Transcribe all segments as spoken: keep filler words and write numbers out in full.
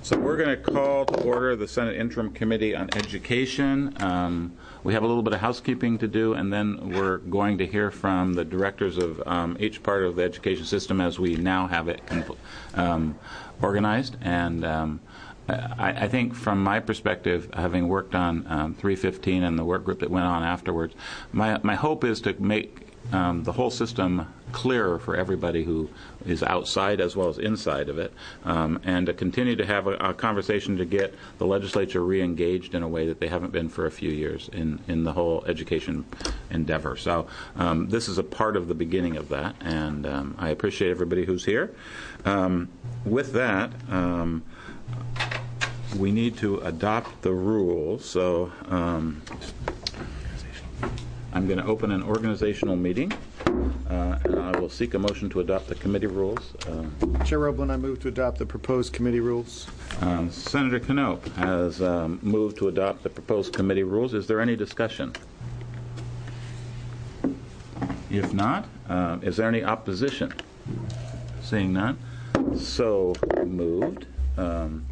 So we're going to call to order the Senate Interim Committee on Education. Um, we have a little bit of housekeeping to do, and then we're going to hear from the directors of um, each part of the education system as we now have it um, organized. And um, I, I think from my perspective, having worked on um, three fifteen and the work group that went on afterwards, my, my hope is to make Um, the whole system clearer for everybody who is outside as well as inside of it, um, and to continue to have a, a conversation to get the legislature re-engaged in a way that they haven't been for a few years in, in the whole education endeavor. So um, this is a part of the beginning of that, and um, I appreciate everybody who's here. Um, with that, um, we need to adopt the rules. So um, I'm going to open an organizational meeting, uh, and I will seek a motion to adopt the committee rules. Uh, Chair Roblin, I move to adopt the proposed committee rules. Um, Senator Knopp has um, moved to adopt the proposed committee rules. Is there any discussion? If not, uh, is there any opposition? Seeing none, so moved. Um,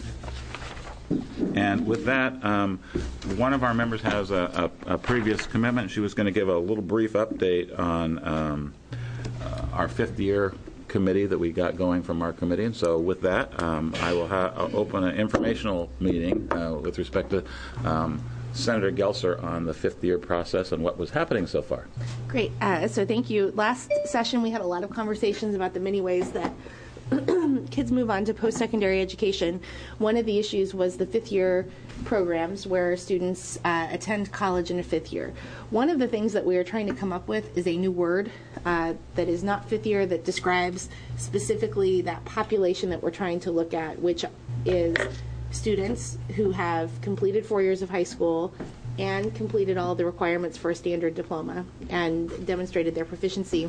And with that, um, one of our members has a, a, a previous commitment. She was going to give a little brief update on um, uh, our fifth year committee that we got going from our committee. And so with that, um, I will ha- I'll open an informational meeting uh, with respect to um, Senator Gelser on the fifth year process and what was happening so far. Great. Uh, so thank you. Last session, we had a lot of conversations about the many ways that kids move on to post-secondary education. One of the issues was the fifth-year programs where students uh, attend college in a fifth year. One of the things that we are trying to come up with is a new word uh, that is not fifth year, that describes specifically that population that we're trying to look at, which is students who have completed four years of high school and completed all the requirements for a standard diploma and demonstrated their proficiency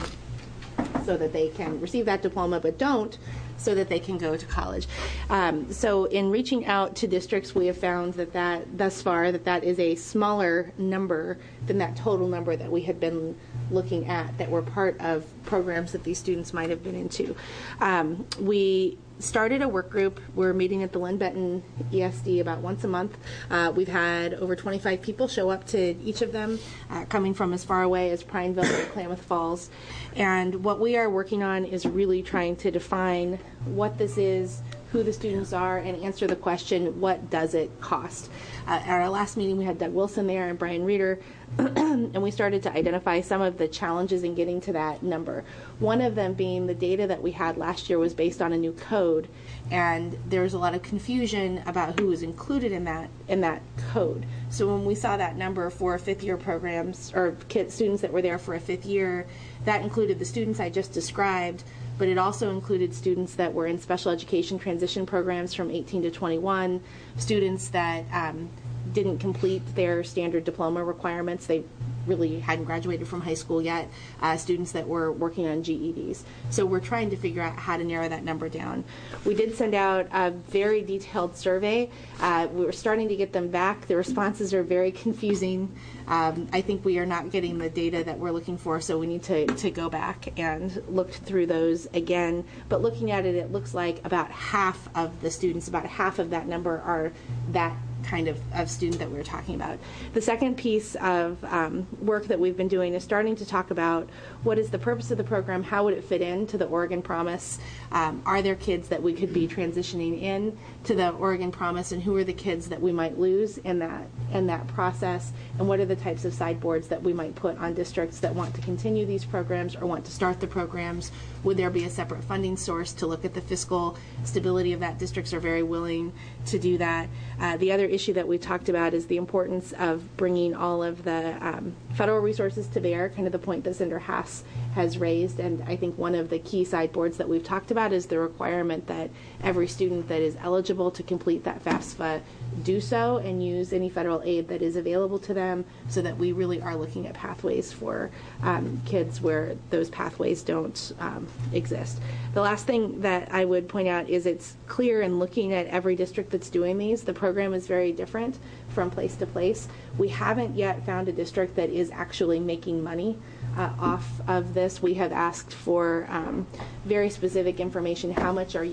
so that they can receive that diploma, but don't, so that they can go to college. Um, so in reaching out to districts, we have found that, that thus far that that is a smaller number than that total number that we had been looking at that were part of programs that these students might have been into. Um, we started a work group. We're meeting at the Lynn Benton E S D about once a month. Uh, we've had over twenty-five people show up to each of them, uh, coming from as far away as Prineville and Klamath Falls. And what we are working on is really trying to define what this is, who the students are, and answer the question, what does it cost? Uh, at our last meeting, we had Doug Wilson there and Brian Reeder, and we started to identify some of the challenges in getting to that number. One of them being the data that we had last year was based on a new code, and there was a lot of confusion about who was included in that in that code. So when we saw that number for fifth year programs, or kids, students that were there for a fifth year, that included the students I just described, but it also included students that were in special education transition programs from eighteen to twenty-one, students that um, didn't complete their standard diploma requirements. They really hadn't graduated from high school yet, uh, students that were working on G E Ds. So we're trying to figure out how to narrow that number down. We did send out a very detailed survey. Uh, we were starting to get them back. The responses are very confusing. Um, I think we are not getting the data that we're looking for, so we need to, to go back and look through those again. But looking at it, it looks like about half of the students, about half of that number are that kind of, of student that we were talking about. The second piece of um, work that we've been doing is starting to talk about what is the purpose of the program, how would it fit into the Oregon Promise, um, are there kids that we could be transitioning in to the Oregon Promise, and who are the kids that we might lose in that in that process, and what are the types of sideboards that we might put on districts that want to continue these programs or want to start the programs. Would there be a separate funding source to look at the fiscal stability of that? Districts are very willing to do that. Uh, the other issue that we talked about is the importance of bringing all of the um, federal resources to bear, kind of the point that Senator Haas has raised. And I think one of the key sideboards that we've talked about is the requirement that every student that is eligible to complete that FAFSA do so and use any federal aid that is available to them, so that we really are looking at pathways for um, kids where those pathways don't um, exist. The last thing that I would point out is it's clear in looking at every district that's doing these, the program is very different from place to place. We haven't yet found a district that is actually making money uh, off of this. We have asked for um, very specific information. How much are you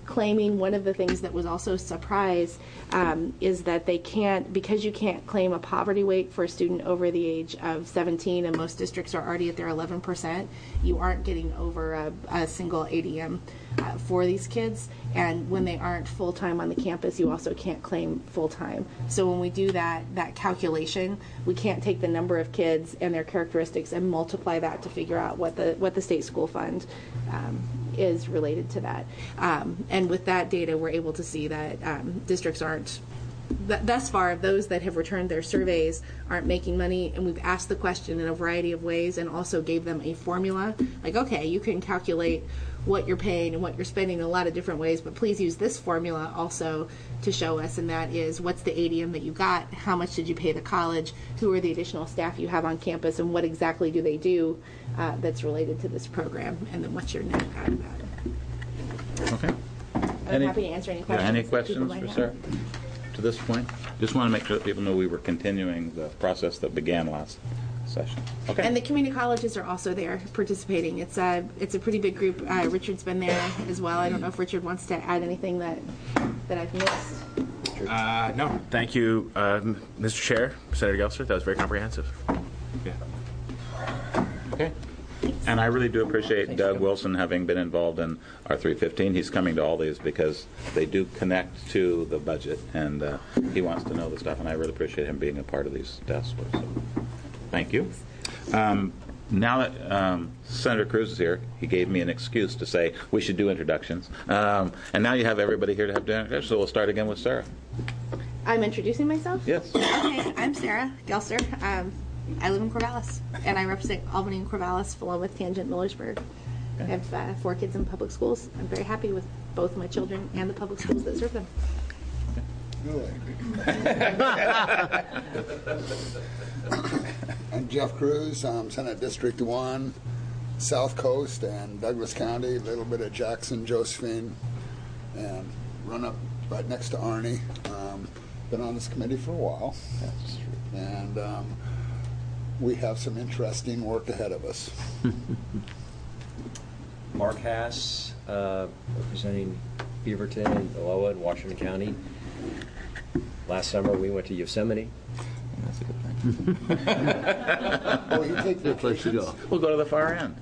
claiming. One of the things that was also a surprise um, is that they can't, because you can't claim a poverty weight for a student over the age of seventeen, and most districts are already at their eleven percent, you aren't getting over a, a single A D M uh, for these kids. And when they aren't full-time on the campus, you also can't claim full-time. So when we do that that calculation, we can't take the number of kids and their characteristics and multiply that to figure out what the what the state school fund um, is related to that. Um, and with that data, we're able to see that um, districts aren't, th- thus far, those that have returned their surveys aren't making money. And we've asked the question in a variety of ways and also gave them a formula. Like, okay, you can calculate what you're paying and what you're spending in a lot of different ways, but please use this formula also to show us, and that is what's the A D M that you got, how much did you pay the college, who are the additional staff you have on campus, and what exactly do they do uh, that's related to this program, and then what's your net out of that. Okay. I'm Any- happy to answer any Yeah, questions. any that people questions might for have. Sarah to this point? Just want to make sure that people know we were continuing the process that began last session. Okay. And the community colleges are also there participating. It's a it's a pretty big group. Uh, Richard's been there as well. I don't know if Richard wants to add anything that that I've missed. Uh, no, thank you, uh, Mister Chair, Senator Gelster. That was very comprehensive. Yeah. Okay. And I really do appreciate Doug Wilson having been involved in our three fifteen. He's coming to all these because they do connect to the budget, and uh, he wants to know the stuff, and I really appreciate him being a part of these task force. So, thank you. Um, now that um, Senator Cruz is here, he gave me an excuse to say we should do introductions. Um, and now you have everybody here to have introductions, so we'll start again with Sarah. I'm introducing myself? Yes. Okay, I'm Sarah Gelster. Um, I live in Corvallis, and I represent Albany and Corvallis, along with Tangent Millersburg. I have uh, four kids in public schools. I'm very happy with both my children and the public schools that serve them. I'm Jeff Cruz. I'm Senate District one, South Coast and Douglas County, a little bit of Jackson, Josephine, and run up right next to Arnie. Um, been on this committee for a while. That's true. And um, we have some interesting work ahead of us. Mark Hass, uh, representing Beaverton and Aloha in Washington County. Last summer we went to Yosemite. That's a good thing. Oh, you take vacations? We'll go to the far end.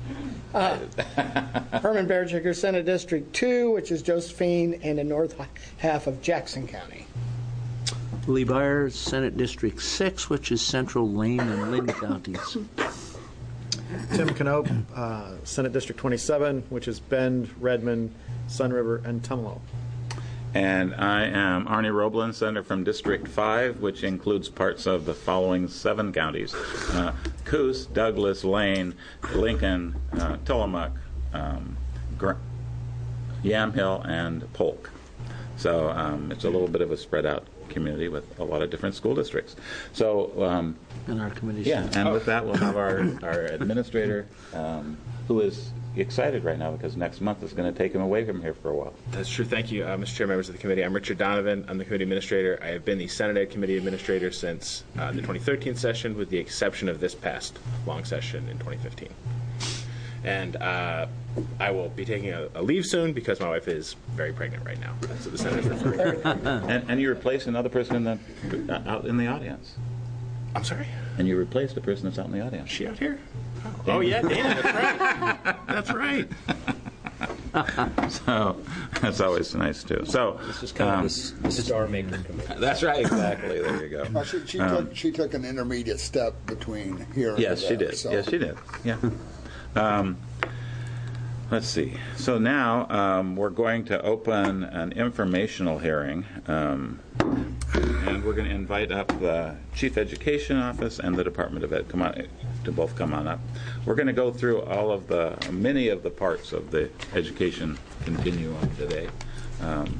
Herman Bearchicker, Senate District two, which is Josephine and the north half of Jackson County. Lee Byers, Senate District six, which is Central Lane and Lynn counties. Tim Knope, uh, Senate District twenty-seven, which is Bend, Redmond, Sun River, and Tumalo. And I am Arnie Roblin, Senator from District five, which includes parts of the following seven counties: uh, Coos, Douglas, Lane, Lincoln, uh, Tillamook, um, Gra- Yamhill, and Polk. So um, it's a little bit of a spread out community with a lot of different school districts. So um, And our committee. yeah, and with that we'll have our, our administrator, um, who is excited right now because next month is going to take him away from here for a while. That's true. Thank you, uh, Mister Chair, members of the committee. I'm Richard Donovan. I'm the committee administrator. I have been the Senate Ed Committee administrator since uh, the twenty thirteen session, with the exception of this past long session in twenty fifteen. And uh, I will be taking a, a leave soon because my wife is very pregnant right now. That's what the Senator's referring to. And, and you replaced another person in the, uh, out in the audience. I'm sorry? And you replaced the person that's out in the audience. Is she out here? Oh, yeah, Dana, that's right. That's right. So that's always nice too. So This is kind um, of the, the Star Maker Committee. that's right, exactly. There you go. Well, she, she, Um, took, she took an intermediate step between here and Yes, she there, did. so- Yes, she did. Yeah. Um, let's see. So now um, we're going to open an informational hearing, um, and we're going to invite up the Chief Education Office and the Department of Ed come on, to both come on up. We're going to go through all of the many of the parts of the education continuum today. Um,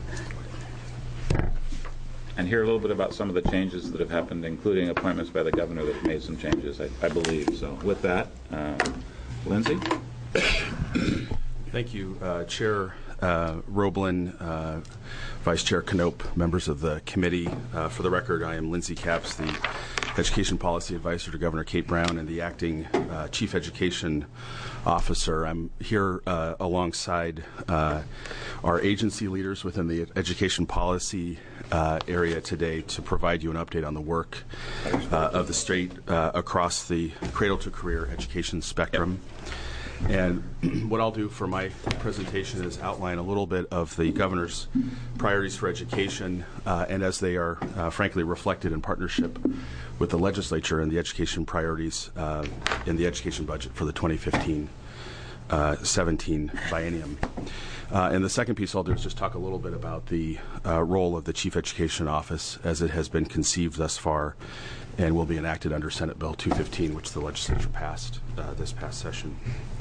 and hear a little bit about some of the changes that have happened, including appointments by the governor that have made some changes, I, I believe. So with that, um, Lindsay? Thank you, uh, Chair uh, Roblin, uh, Vice Chair Knope, members of the committee. Uh, for the record, I am Lindsay Capps, the Education Policy Advisor to Governor Kate Brown and the Acting uh, Chief Education Officer. I'm here uh, alongside uh, our agency leaders within the education policy uh, area today to provide you an update on the work uh, of the state uh, across the cradle-to-career education spectrum. And what I'll do for my presentation is outline a little bit of the governor's priorities for education uh, and as they are uh, frankly reflected in partnership with the legislature and the education priorities uh, in the education budget for the twenty fifteen seventeen biennium. Uh, and the second piece I'll do is just talk a little bit about the uh, role of the Chief Education Office as it has been conceived thus far and will be enacted under Senate Bill two fifteen, which the legislature passed uh, this past session.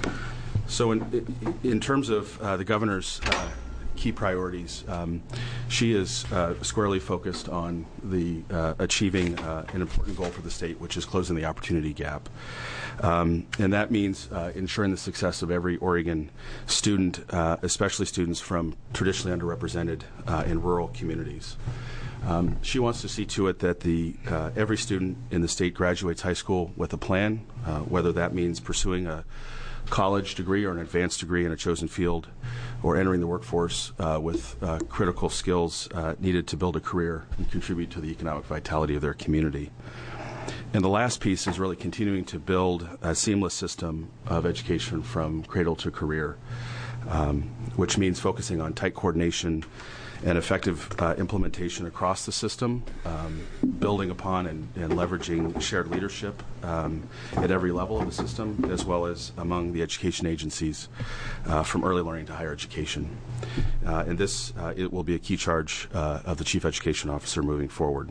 So in, in terms of uh, the governor's uh, key priorities, um, she is uh, squarely focused on the uh, achieving uh, an important goal for the state, which is closing the opportunity gap. Um, and that means uh, ensuring the success of every Oregon student, uh, especially students from traditionally underrepresented uh, in rural communities. Um, she wants to see to it that the uh, every student in the state graduates high school with a plan, uh, whether that means pursuing a college degree or an advanced degree in a chosen field, or entering the workforce uh, with uh, critical skills uh, needed to build a career and contribute to the economic vitality of their community. And the last piece is really continuing to build a seamless system of education from cradle to career, um, which means focusing on tight coordination and effective uh, implementation across the system, um, building upon and, and leveraging shared leadership um, at every level of the system, as well as among the education agencies uh, from early learning to higher education. Uh, and this uh, it will be a key charge uh, of the Chief Education Officer moving forward.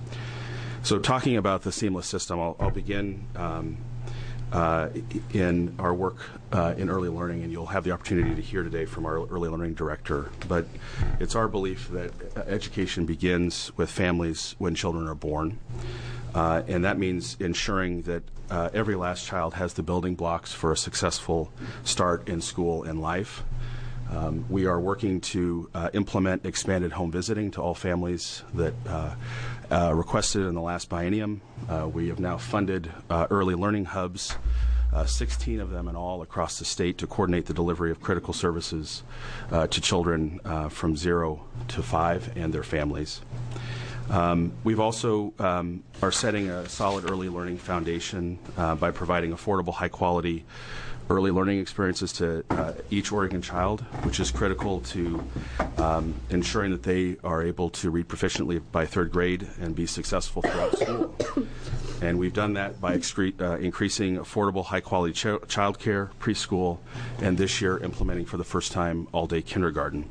So talking about the seamless system, I'll, I'll begin um, Uh, in our work uh, in early learning, and you'll have the opportunity to hear today from our early learning director. But it's our belief that education begins with families when children are born, uh, and that means ensuring that uh, every last child has the building blocks for a successful start in school and life. Um, we are working to uh, implement expanded home visiting to all families that uh, uh, requested in the last biennium. Uh, we have now funded uh, early learning hubs, uh, sixteen of them in all across the state, to coordinate the delivery of critical services uh, to children uh, from zero to five and their families. Um, we've also um, are setting a solid early learning foundation uh, by providing affordable, high-quality early learning experiences to uh, each Oregon child, which is critical to um, ensuring that they are able to read proficiently by third grade and be successful throughout school. And we've done that by excre- uh, increasing affordable, high-quality ch- child care, preschool, and this year implementing for the first time all-day kindergarten.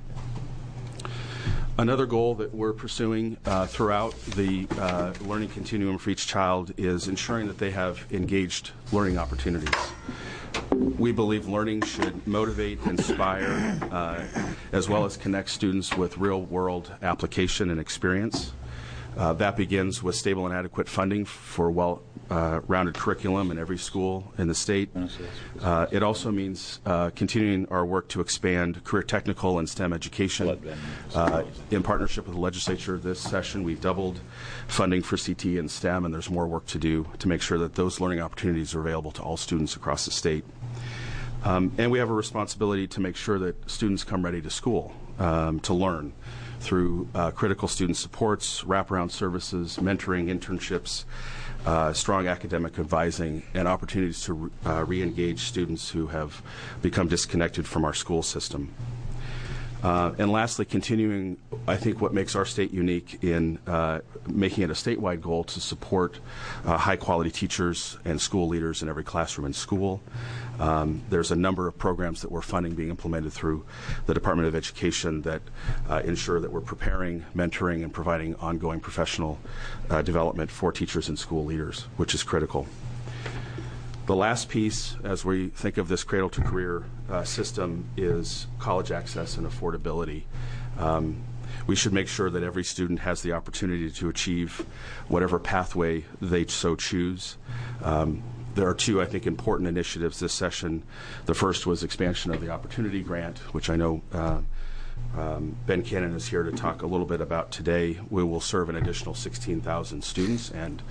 Another goal that we're pursuing uh, throughout the uh, learning continuum for each child is ensuring that they have engaged learning opportunities. We believe learning should motivate, inspire, uh, as well as connect students with real-world application and experience. Uh, that begins with stable and adequate funding for well-rounded uh, curriculum in every school in the state. Uh, it also means uh, continuing our work to expand career technical and STEM education. Uh, in partnership with the legislature this session, we've doubled funding for C T and STEM, and there's more work to do to make sure that those learning opportunities are available to all students across the state. Um, and we have a responsibility to make sure that students come ready to school um, to learn through uh, critical student supports, wraparound services, mentoring, internships, uh, strong academic advising, and opportunities to re- uh, re-engage students who have become disconnected from our school system. Uh, and lastly, continuing, I think, what makes our state unique in uh, making it a statewide goal to support uh, high-quality teachers and school leaders in every classroom in school. Um, there's a number of programs that we're funding being implemented through the Department of Education that uh, ensure that we're preparing, mentoring, and providing ongoing professional uh, development for teachers and school leaders, which is critical. The last piece, as we think of this cradle-to-career uh, system, is college access and affordability. Um, we should make sure that every student has the opportunity to achieve whatever pathway they so choose. Um, there are two, I think, important initiatives this session. The first was expansion of the Opportunity Grant, which I know uh, um, Ben Cannon is here to talk a little bit about today. We will serve an additional sixteen thousand students, and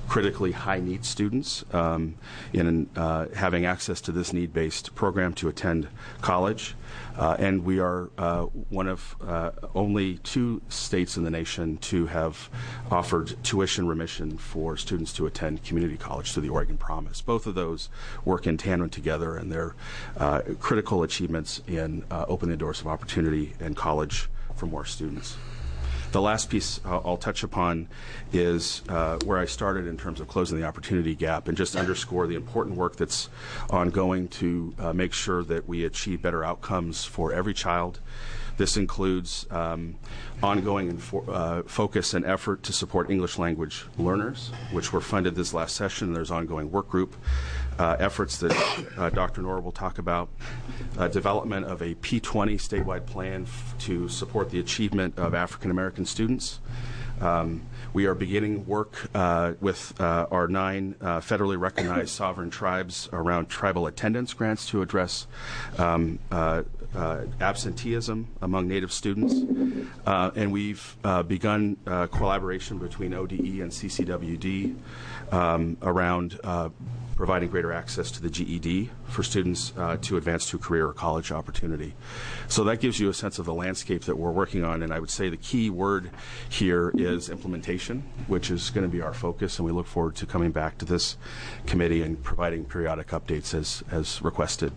critically high-need students um, in uh, having access to this need-based program to attend college. Uh, and we are uh, one of uh, only two states in the nation to have offered tuition remission for students to attend community college through the Oregon Promise. Both of those work in tandem together, and they're uh, critical achievements in uh, opening the doors of opportunity and college for more students. The last piece uh, I'll touch upon is uh, where I started in terms of closing the opportunity gap, and just underscore the important work that's ongoing to uh, make sure that we achieve better outcomes for every child. This includes um, ongoing infor- uh, focus and effort to support English language learners, which were funded this last session. There's ongoing work group uh, efforts that uh, Doctor Nora will talk about. Uh, development of a P twenty statewide plan f- to support the achievement of African American students. Um, we are beginning work uh, with uh, our nine uh, federally recognized sovereign tribes around tribal attendance grants to address um, uh, uh, absenteeism among Native students. Uh, and we've uh, begun uh, collaboration between O D E and C C W D um, around uh, providing greater access to the G E D for students uh, to advance to a career or college opportunity. So that gives you a sense of the landscape that we're working on, and I would say the key word here is implementation, which is going to be our focus, and we look forward to coming back to this committee and providing periodic updates as, as requested.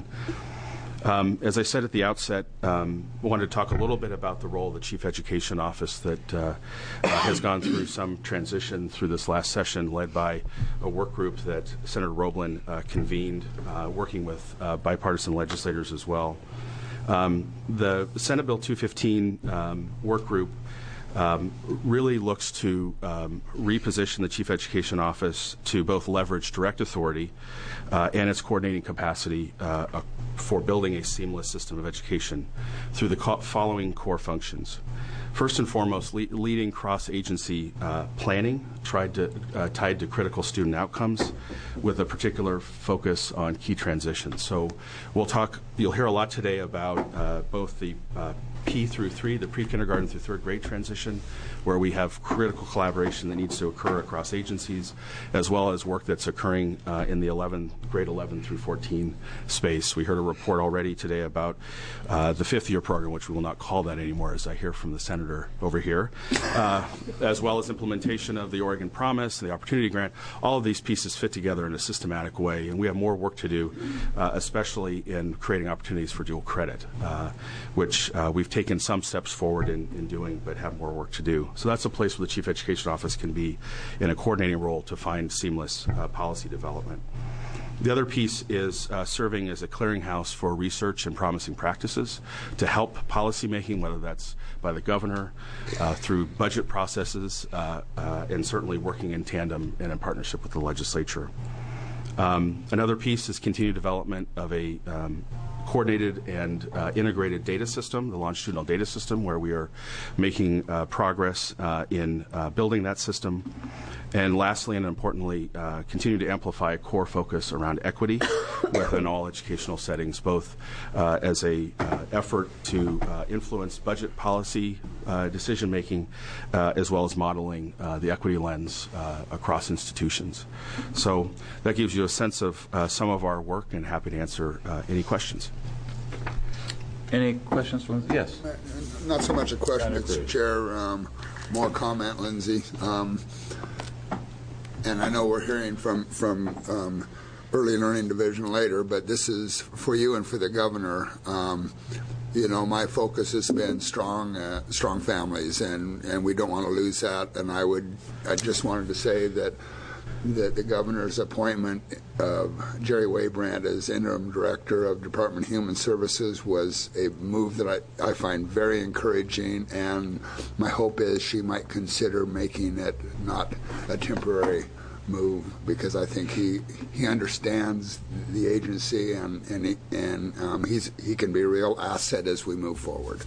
Um, as I said at the outset, um, I wanted to talk a little bit about the role of the Chief Education Office that uh, uh, has gone through some transition through this last session, led by a work group that Senator Roblin uh, convened, uh, working with uh, bipartisan legislators as well. Um, the Senate Bill two fifteen um, work group Um, really looks to um, reposition the Chief Education Office to both leverage direct authority uh, and its coordinating capacity uh, uh, for building a seamless system of education through the co- following core functions. First and foremost, le- leading cross-agency uh, planning tried to, uh, tied to critical student outcomes with a particular focus on key transitions. So we'll talk, you'll hear a lot today about uh, both the uh, P through three, the pre-kindergarten through third grade transition, where we have critical collaboration that needs to occur across agencies, as well as work that's occurring uh, in the eleven, grade eleven through fourteen space. We heard a report already today about uh, the fifth year program, which we will not call that anymore, as I hear from the senator over here, uh, as well as implementation of the Oregon Promise and the Opportunity Grant. All of these pieces fit together in a systematic way, and we have more work to do, uh, especially in creating opportunities for dual credit, uh, which uh, we've taken some steps forward in, in doing, but have more work to do. So that's a place where the Chief Education Office can be in a coordinating role to find seamless uh, policy development. The other piece is uh, serving as a clearinghouse for research and promising practices to help policymaking, whether that's by the governor, uh, through budget processes, uh, uh, and certainly working in tandem and in partnership with the legislature. Um, another piece is continued development of a um, coordinated and uh, integrated data system, the longitudinal data system, where we are making uh, progress uh, in uh, building that system. And lastly and importantly, uh, continue to amplify a core focus around equity within all educational settings, both uh, as a uh, effort to uh, influence budget policy uh, decision making, uh, as well as modeling uh, the equity lens uh, across institutions. So that gives you a sense of uh, some of our work, and happy to answer uh, any questions. Any questions from, yes? Not so much a question, Mister Chair, um, more comment, Lindsay. Um, and I know we're hearing from, from um, Early Learning Division later, but this is for you and for the governor. Um, you know, my focus has been strong, uh, strong families, and, and we don't want to lose that. And I would, I just wanted to say that that the governor's appointment of Jerry Waybrand as interim director of Department of Human Services was a move that I, I find very encouraging, and my hope is she might consider making it not a temporary move, because I think he he understands the agency, and and he, and um, he's he can be a real asset as we move forward.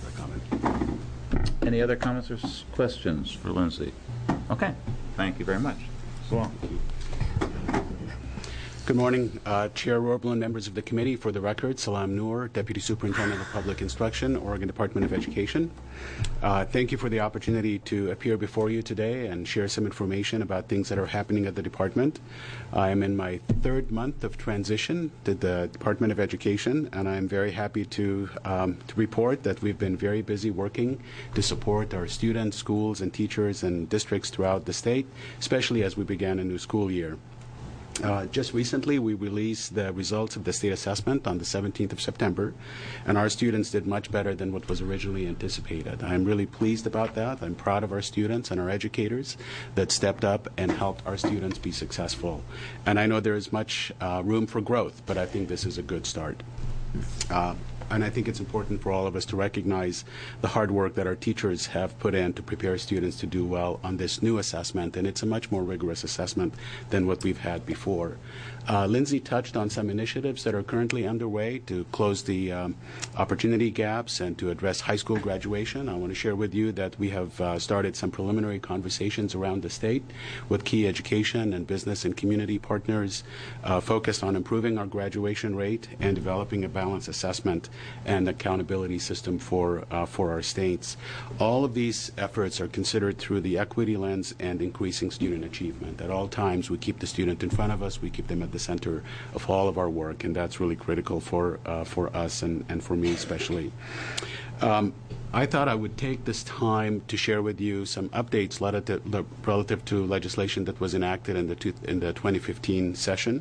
Any other comments or questions for Lindsay? Okay, thank you very much. Go on. Good morning, uh, Chair Roblin, members of the committee. For the record, Salam Noor, Deputy Superintendent of Public Instruction, Oregon Department of Education. Uh, thank you for the opportunity to appear before you today and share some information about things that are happening at the department. I am in my third month of transition to the Department of Education, and I'm very happy to, um, to report that we've been very busy working to support our students, schools, and teachers and districts throughout the state, especially as we began a new school year. Uh, just recently, we released the results of the state assessment on the seventeenth of September, and our students did much better than what was originally anticipated. I'm really pleased about that. I'm proud of our students and our educators that stepped up and helped our students be successful. And I know there is much uh, room for growth, but I think this is a good start. Uh, And I think it's important for all of us to recognize the hard work that our teachers have put in to prepare students to do well on this new assessment, and it's a much more rigorous assessment than what we've had before. Uh, Lindsay touched on some initiatives that are currently underway to close the um, opportunity gaps and to address high school graduation. I want to share with you that we have uh, started some preliminary conversations around the state with key education and business and community partners uh, focused on improving our graduation rate and developing a balanced assessment and accountability system for uh, for our states. All of these efforts are considered through the equity lens and increasing student achievement. At all times, we keep the student in front of us. We keep them at the center of all of our work, and that's really critical for uh, for us and, and for me especially. Um, I thought I would take this time to share with you some updates relative, relative to legislation that was enacted in the, two, in the twenty fifteen session.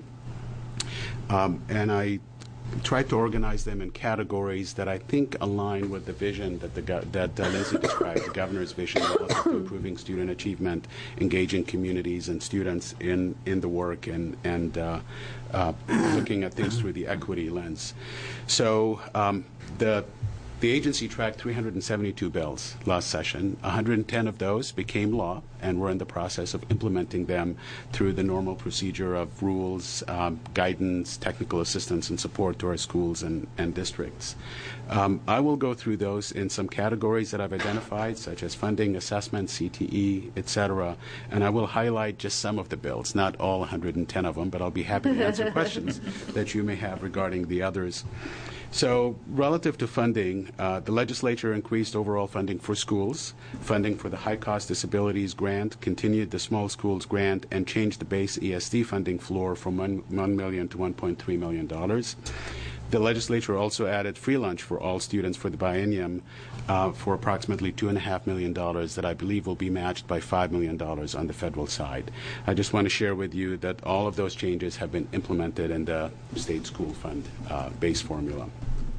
Um, and I tried to organize them in categories that I think align with the vision that the that uh, Lindsay described, the governor's vision relative to improving student achievement, engaging communities and students in, in the work, and and uh, uh, looking at things through the equity lens. So um, the The agency tracked three hundred seventy-two bills last session. one hundred ten of those became law, and we're in the process of implementing them through the normal procedure of rules, um, guidance, technical assistance, and support to our schools and, and districts. Um, I will go through those in some categories that I've identified, such as funding, assessment, C T E, et cetera, and I will highlight just some of the bills, not all one hundred ten of them, but I'll be happy to answer questions that you may have regarding the others. So relative to funding, uh, the legislature increased overall funding for schools, funding for the high-cost disabilities grant, continued the small schools grant, and changed the base E S D funding floor from one million dollars to one point three million dollars. The legislature also added free lunch for all students for the biennium uh, for approximately two point five million dollars that I believe will be matched by five million dollars on the federal side. I just want to share with you that all of those changes have been implemented in the state school fund uh, base formula.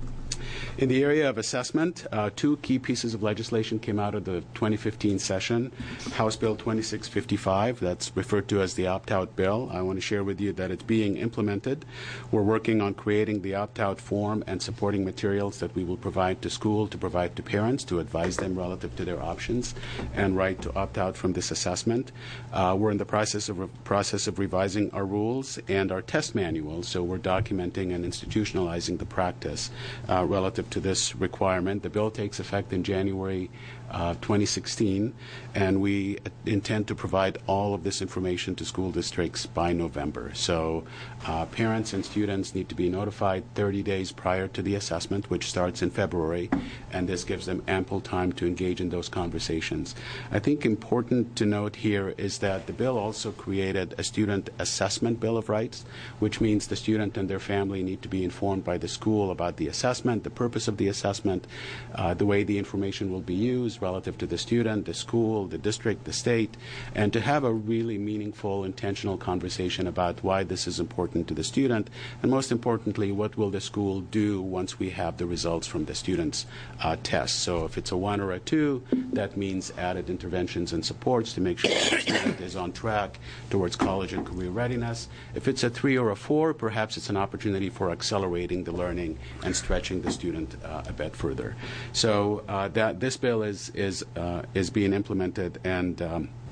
In the area of assessment, uh, two key pieces of legislation came out of the twenty fifteen session. House Bill twenty-six fifty-five, that's referred to as the opt-out bill. I want to share with you that it's being implemented. We're working on creating the opt-out form and supporting materials that we will provide to school, to provide to parents, to advise them relative to their options and right to opt out from this assessment. Uh, we're in the process of, re- process of revising our rules and our test manual, so we're documenting and institutionalizing the practice uh, relative to this requirement. The bill takes effect in January uh, twenty sixteen, and we intend to provide all of this information to school districts by November. So uh, parents and students need to be notified thirty days prior to the assessment, which starts in February, and this gives them ample time to engage in those conversations. I think important to note here is that the bill also created a student assessment bill of rights, which means the student and their family need to be informed by the school about the assessment, the purpose of the assessment, uh, the way the information will be used relative to the student, the school, the district, the state, and to have a really meaningful, intentional conversation about why this is important to the student, and most importantly, what will the school do once we have the results from the student's uh, test. So if it's a one or a two, that means added interventions and supports to make sure the student is on track towards college and career readiness. If it's a three or a four, perhaps it's an opportunity for accelerating the learning and stretching the student uh, a bit further. So uh, that this bill is is uh, is being implemented, and um,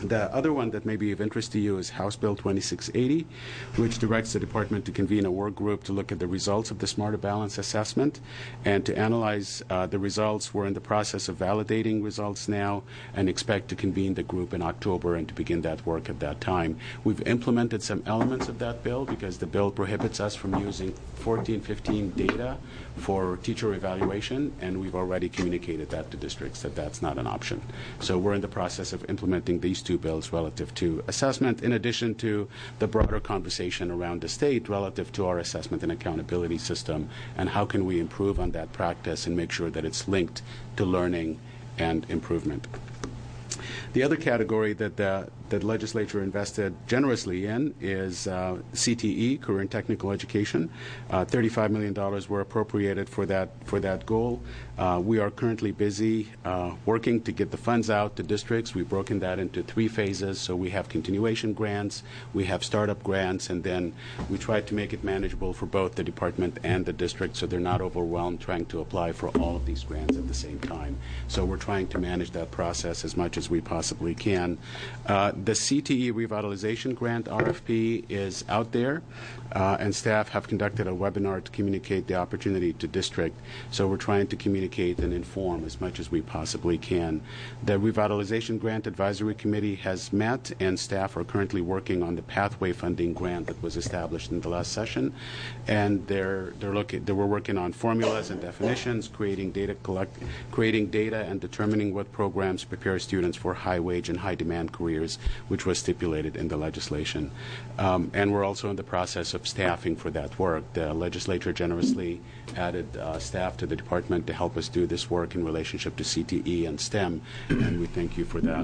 The other one that may be of interest to you is House Bill twenty-six eighty, which directs the department to convene a work group to look at the results of the Smarter Balance assessment and to analyze uh, the results. We're in the process of validating results now and expect to convene the group in October and to begin that work at that time. We've implemented some elements of that bill because the bill prohibits us from using fourteen fifteen data for teacher evaluation, and we've already communicated that to districts that that's not an option. So we're in the process of implementing these two bills relative to assessment, in addition to the broader conversation around the state relative to our assessment and accountability system and how can we improve on that practice and make sure that it's linked to learning and improvement. The other category that the, the legislature invested generously in is uh, C T E, Career and Technical Education. Uh, thirty-five million dollars were appropriated for that for that goal. Uh, we are currently busy uh, working to get the funds out to districts. We've broken that into three phases. So we have continuation grants, we have startup grants, and then we try to make it manageable for both the department and the district so they're not overwhelmed trying to apply for all of these grants at the same time. So we're trying to manage that process as much as we possibly can. Uh, the C T E Revitalization Grant R F P is out there, uh, and staff have conducted a webinar to communicate the opportunity to district. So we're trying to communicate and inform as much as we possibly can. The Revitalization Grant Advisory Committee has met, and staff are currently working on the pathway funding grant that was established in the last session. And they're they're looking they were working on formulas and definitions, creating data collect creating data and determining what programs prepare students for high wage and high demand careers, which was stipulated in the legislation. Um, and we're also in the process of staffing for that work. The legislature generously added uh, staff to the department to help us do this work in relationship to C T E and STEM, and we thank you for that.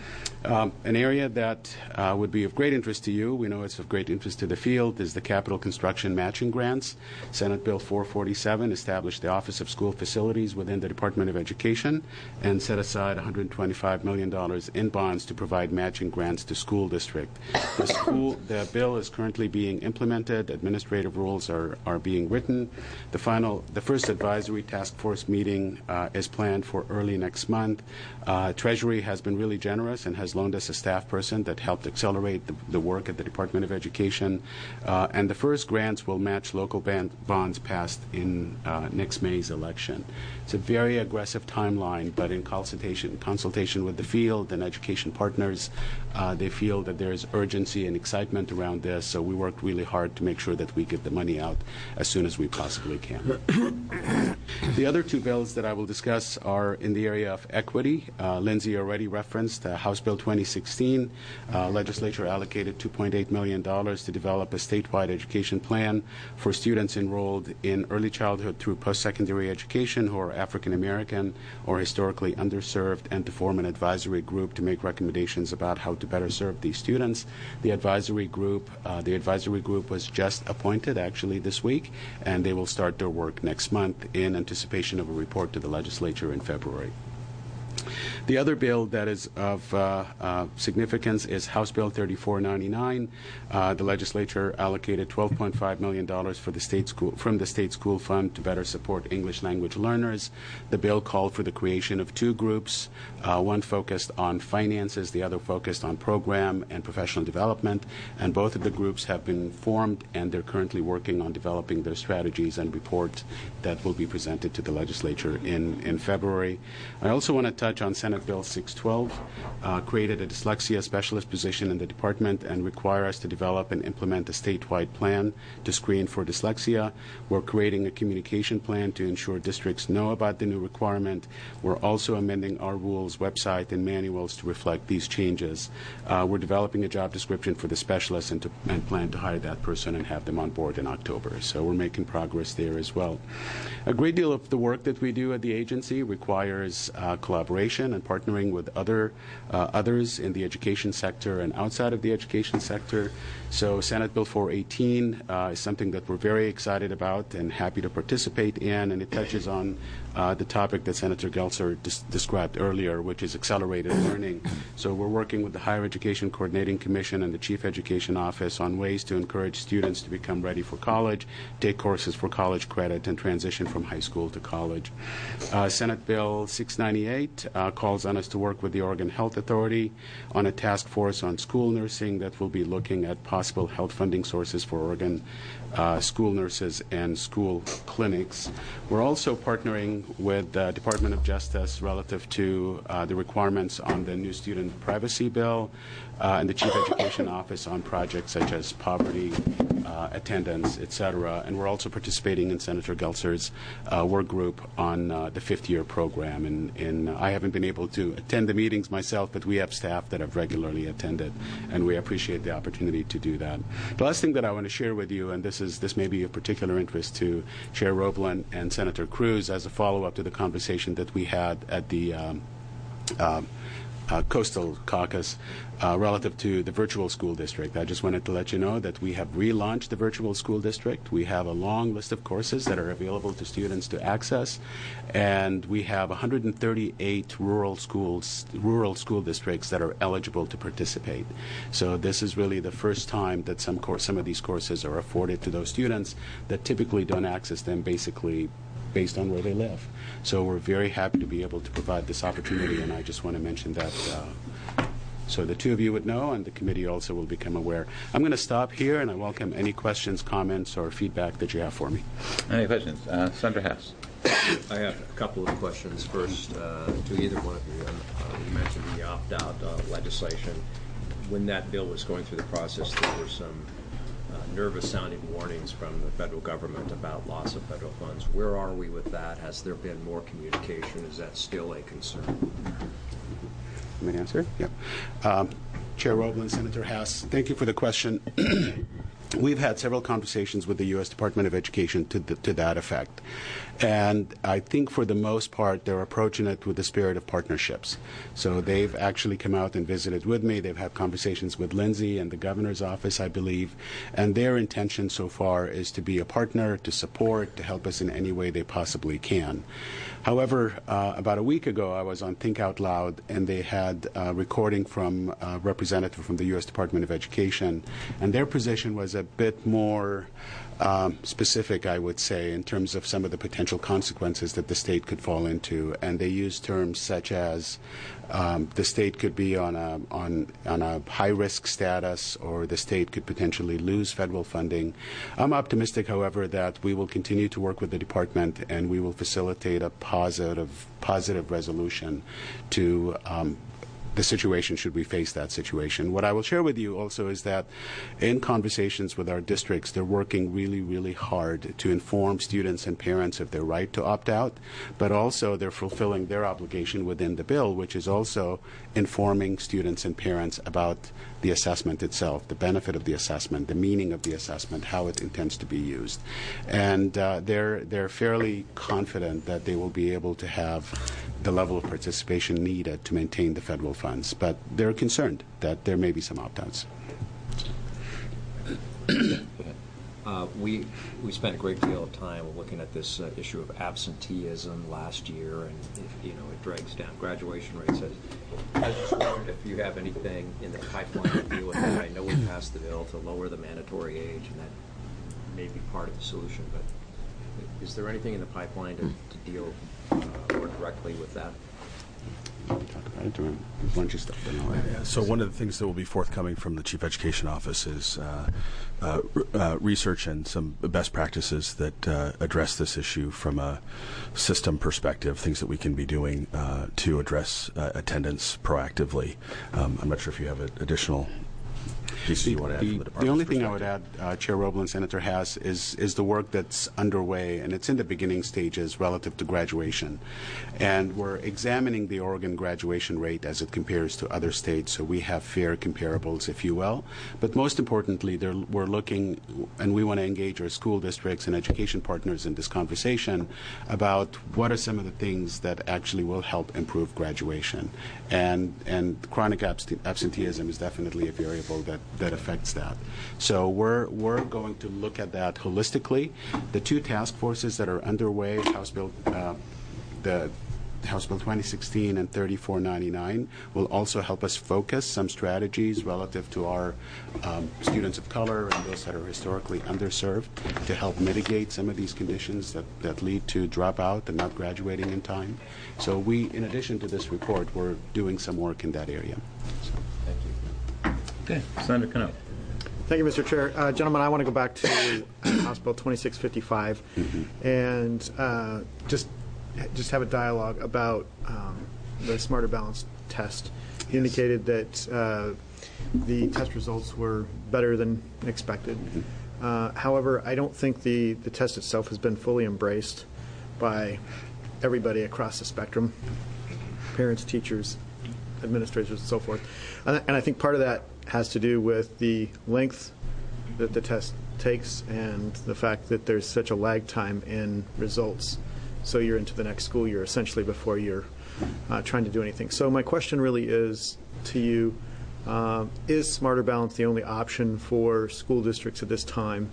Um, an area that uh, would be of great interest to you, we know it's of great interest to the field, is the capital construction matching grants. Senate Bill four forty-seven established the Office of School Facilities within the Department of Education and set aside one hundred twenty-five million dollars in bonds to provide matching grants to school district. The school, the bill is currently being implemented. Administrative rules are, are being written. The final, the first advisory task force meeting uh, is planned for early next month. Uh, Treasury has been really generous and has loaned us a staff person that helped accelerate the, the work at the Department of Education. Uh, and the first grants will match local band bonds passed in uh, next May's election. It's a very aggressive timeline, but in consultation, consultation with the field and education partners, uh, they feel that there is urgency and excitement around this, so we worked really hard to make sure that we get the money out as soon as we possibly can. The other two bills that I will discuss are in the area of equity. Uh, Lindsay already referenced uh, House Bill twenty sixteen. Uh, legislature allocated two point eight million dollars to develop a statewide education plan for students enrolled in early childhood through post-secondary education who are African American or historically underserved, and to form an advisory group to make recommendations about how to better serve these students. The advisory group, uh, the advisory group was just appointed actually this week, and they will start their work next month in anticipation of a report to the legislature in February. The other bill that is of uh, uh, significance is House Bill thirty-four ninety-nine. Uh, the legislature allocated twelve point five million dollars for the state school, from the state school fund to better support English language learners. The bill called for the creation of two groups, uh, one focused on finances, the other focused on program and professional development, and both of the groups have been formed, and they're currently working on developing their strategies and reports that will be presented to the legislature in, in February. I also want to touch on Senate Bill six twelve, uh, created a dyslexia specialist position in the department and require us to develop and implement a statewide plan to screen for dyslexia. We're creating a communication plan to ensure districts know about the new requirement. We're also amending our rules, website, and manuals to reflect these changes. Uh, we're developing a job description for the specialist and, to, and plan to hire that person and have them on board in October. So we're making progress there as well. A great deal of the work that we do at the agency requires uh, collaboration and partnering with other uh, others in the education sector and outside of the education sector. So Senate Bill four eighteen uh, is something that we're very excited about and happy to participate in, and it touches on uh, the topic that Senator Gelser des- described earlier, which is accelerated learning. So we're working with the Higher Education Coordinating Commission and the Chief Education Office on ways to encourage students to become ready for college, take courses for college credit, and transition from high school to college. Uh, Senate Bill six ninety-eight uh, calls on us to work with the Oregon Health Authority on a task force on school nursing that will be looking at possible health funding sources for Oregon uh, school nurses and school clinics. We're also partnering with the Department of Justice relative to uh, the requirements on the new student privacy bill uh, and the Chief Education Office on projects such as poverty, uh, attendance, et cetera. And we're also participating in Senator Gelser's uh, work group on uh, the fifth year program. And, and I haven't been able to attend the meetings myself, but we have staff that have regularly attended, and we appreciate the opportunity to do that. The last thing that I want to share with you, and this is this may be of particular interest to Chair Roblin and Senator Cruz as a follow-up to the conversation that we had at the um, uh, uh, Coastal Caucus uh, relative to the virtual school district. I just wanted to let you know that we have relaunched the virtual school district. We have a long list of courses that are available to students to access, and we have one hundred thirty-eight rural schools, rural school districts that are eligible to participate. So this is really the first time that some course, some of these courses are afforded to those students that typically don't access them basically based on where they live. So we're very happy to be able to provide this opportunity, and I just want to mention that uh, so the two of you would know, and the committee also will become aware. I'm going to stop here, and I welcome any questions, comments, or feedback that you have for me. Any questions? Uh, Senator Hess. I have a couple of questions. First, uh, to either one of you. Uh, you mentioned the opt-out uh, legislation. When that bill was going through the process, there were some uh, nervous-sounding warnings from the federal government about loss of federal funds. Where are we with that? Has there been more communication? Is that still a concern? Let me answer. Yeah. Um, Chair Roblin, Senator Hess, thank you for the question. We've had several conversations with the U S Department of Education to, th- to that effect. And I think for the most part, they're approaching it with the spirit of partnerships. So they've actually come out and visited with me. They've had conversations with Lindsay and the governor's office, I believe. And their intention so far is to be a partner, to support, to help us in any way they possibly can. However, uh, about a week ago, I was on Think Out Loud, and they had a recording from a representative from the U S Department of Education, and their position was a bit more um, specific, I would say, in terms of some of the potential consequences that the state could fall into. And they used terms such as um, the state could be on a on on a high-risk status, or the state could potentially lose federal funding. I'm optimistic, however, that we will continue to work with the department, and we will facilitate a positive positive resolution to um, the situation should we face that situation. What I will share with you also is that in conversations with our districts, they're working really, really hard to inform students and parents of their right to opt out, but also they're fulfilling their obligation within the bill, which is also informing students and parents about the assessment itself, the benefit of the assessment, the meaning of the assessment, how it intends to be used. And uh, they're, they're fairly confident that they will be able to have the level of participation needed to maintain the federal funds. But they're concerned that there may be some opt-outs. Uh, we we spent a great deal of time looking at this uh, issue of absenteeism last year, and if, you know, it drags down graduation rates. I was just wondering if you have anything in the pipeline to deal with that. I know we passed the bill to lower the mandatory age, and that may be part of the solution. But is there anything in the pipeline to, to deal uh, more directly with that? So one of the things that will be forthcoming from the Chief Education Office is uh, uh, uh, research and some best practices that uh, address this issue from a system perspective, things that we can be doing uh, to address uh, attendance proactively. Um, I'm not sure if you have additional pieces you want to add the, from the department's the only thing I would perspective. add, uh, Chair Roblin, Senator Hess, is is the work that's underway, and it's in the beginning stages relative to graduation. And we're examining the Oregon graduation rate as it compares to other states, so we have fair comparables, if you will. But most importantly, there, we're looking, and we want to engage our school districts and education partners in this conversation about what are some of the things that actually will help improve graduation. And, and chronic abst- absenteeism is definitely a variable that that affects that. So we're we're going to look at that holistically. The two task forces that are underway, House Bill, uh, the House Bill twenty sixteen and thirty-four ninety-nine will also help us focus some strategies relative to our um, students of color and those that are historically underserved to help mitigate some of these conditions that, that lead to dropout and not graduating in time. So we, in addition to this report, we're doing some work in that area. So, thank you. Okay, Senator Cano. Thank you, Mister Chair. Uh, gentlemen, I want to go back to uh, House Bill twenty-six fifty-five mm-hmm. and uh, just just have a dialogue about um, the Smarter Balance test. You yes. indicated that uh, the test results were better than expected. Mm-hmm. Uh, however, I don't think the, the test itself has been fully embraced by everybody across the spectrum, parents, teachers, administrators, and so forth. And, and I think part of that has to do with the length that the test takes and the fact that there's such a lag time in results. So you're into the next school year essentially before you're uh, trying to do anything. So my question really is to you, uh, is Smarter Balance the only option for school districts at this time?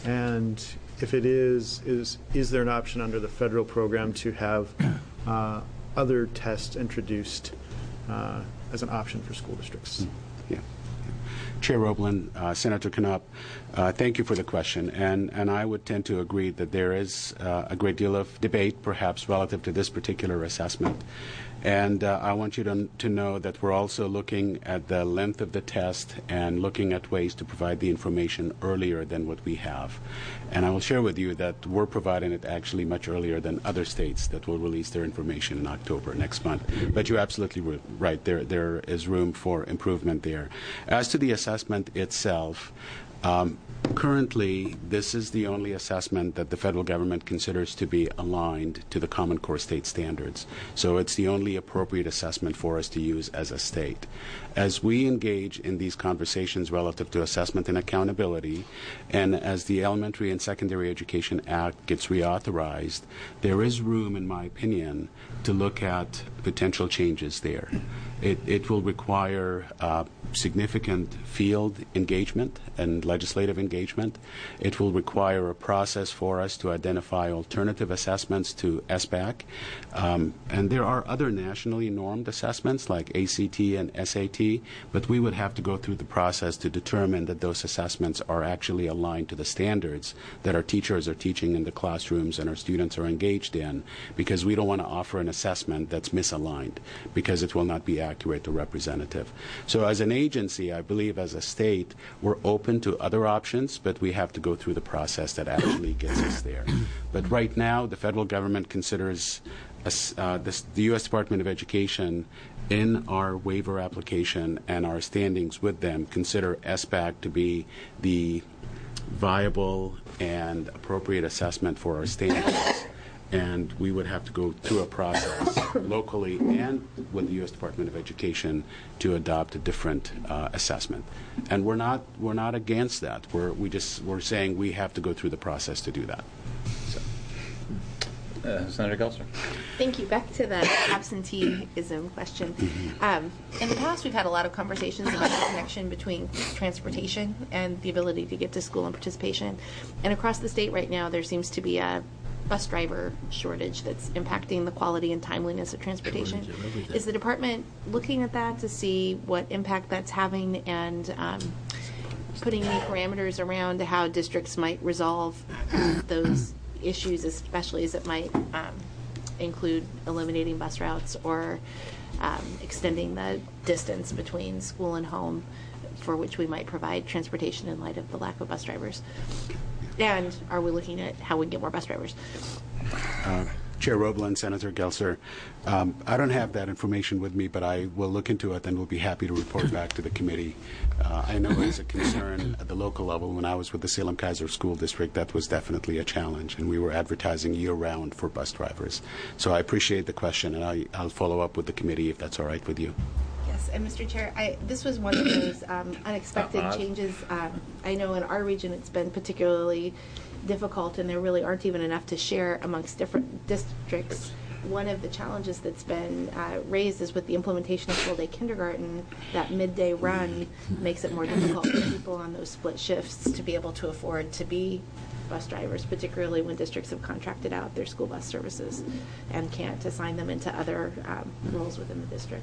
And if it is, is, is there an option under the federal program to have uh, other tests introduced uh, as an option for school districts? Yeah. Chair Roblin, uh, Senator Canup, uh, thank you for the question. And, and I would tend to agree that there is uh, a great deal of debate, perhaps, relative to this particular assessment. And uh, I want you to, to know that we're also looking at the length of the test and looking at ways to provide the information earlier than what we have. And I will share with you that we're providing it actually much earlier than other states that will release their information in October next month. But you're absolutely right. There, there is room for improvement there. As to the assessment itself, Um, currently, this is the only assessment that the federal government considers to be aligned to the Common Core state standards. So it's the only appropriate assessment for us to use as a state. As we engage in these conversations relative to assessment and accountability, and as the Elementary and Secondary Education Act gets reauthorized, there is room, in my opinion, to look at potential changes there. It, it will require uh, significant field engagement and legislative engagement. It will require a process for us to identify alternative assessments to S B A C. Um, and there are other nationally normed assessments like A C T and S A T, but we would have to go through the process to determine that those assessments are actually aligned to the standards that our teachers are teaching in the classrooms and our students are engaged in, because we don't want to offer an assessment that's misaligned, because it will not be accurate or representative. So as an agency, I believe as a state, we're open to other options, but we have to go through the process that actually gets us there. But right now, the federal government considers uh, this, the U S Department of Education in our waiver application and our standings with them consider S B A C to be the viable and appropriate assessment for our standards. And we would have to go through a process locally and with the U S Department of Education to adopt a different uh, assessment. And we're not we're not against that. We're we just we're saying we have to go through the process to do that. So. Uh, Senator Gelser. Thank you. Back to the absenteeism question. Mm-hmm. Um, in the past, we've had a lot of conversations about the connection between transportation and the ability to get to school and participation. And across the state right now, there seems to be a bus driver shortage that's impacting the quality and timeliness of transportation. Is the department looking at that to see what impact that's having and um, putting any parameters around how districts might resolve those issues, especially as it might um, include eliminating bus routes or um, extending the distance between school and home, for which we might provide transportation in light of the lack of bus drivers? And are we looking at how we can get more bus drivers? Uh, Chair Roblin, Senator Gelser, um, I don't have that information with me, but I will look into it and will be happy to report back to the committee. Uh, I know it's a concern at the local level. When I was with the Salem-Keizer School District, that was definitely a challenge, and we were advertising year-round for bus drivers. So I appreciate the question, and I, I'll follow up with the committee if that's all right with you. Yes, and Mister Chair, I, this was one of those um, unexpected uh-huh. changes. Um, I know in our region it's been particularly difficult, and there really aren't even enough to share amongst different districts. One of the challenges that's been uh, raised is with the implementation of full-day kindergarten, that midday run makes it more difficult for people on those split shifts to be able to afford to be bus drivers, particularly when districts have contracted out their school bus services and can't assign them into other um, roles within the district.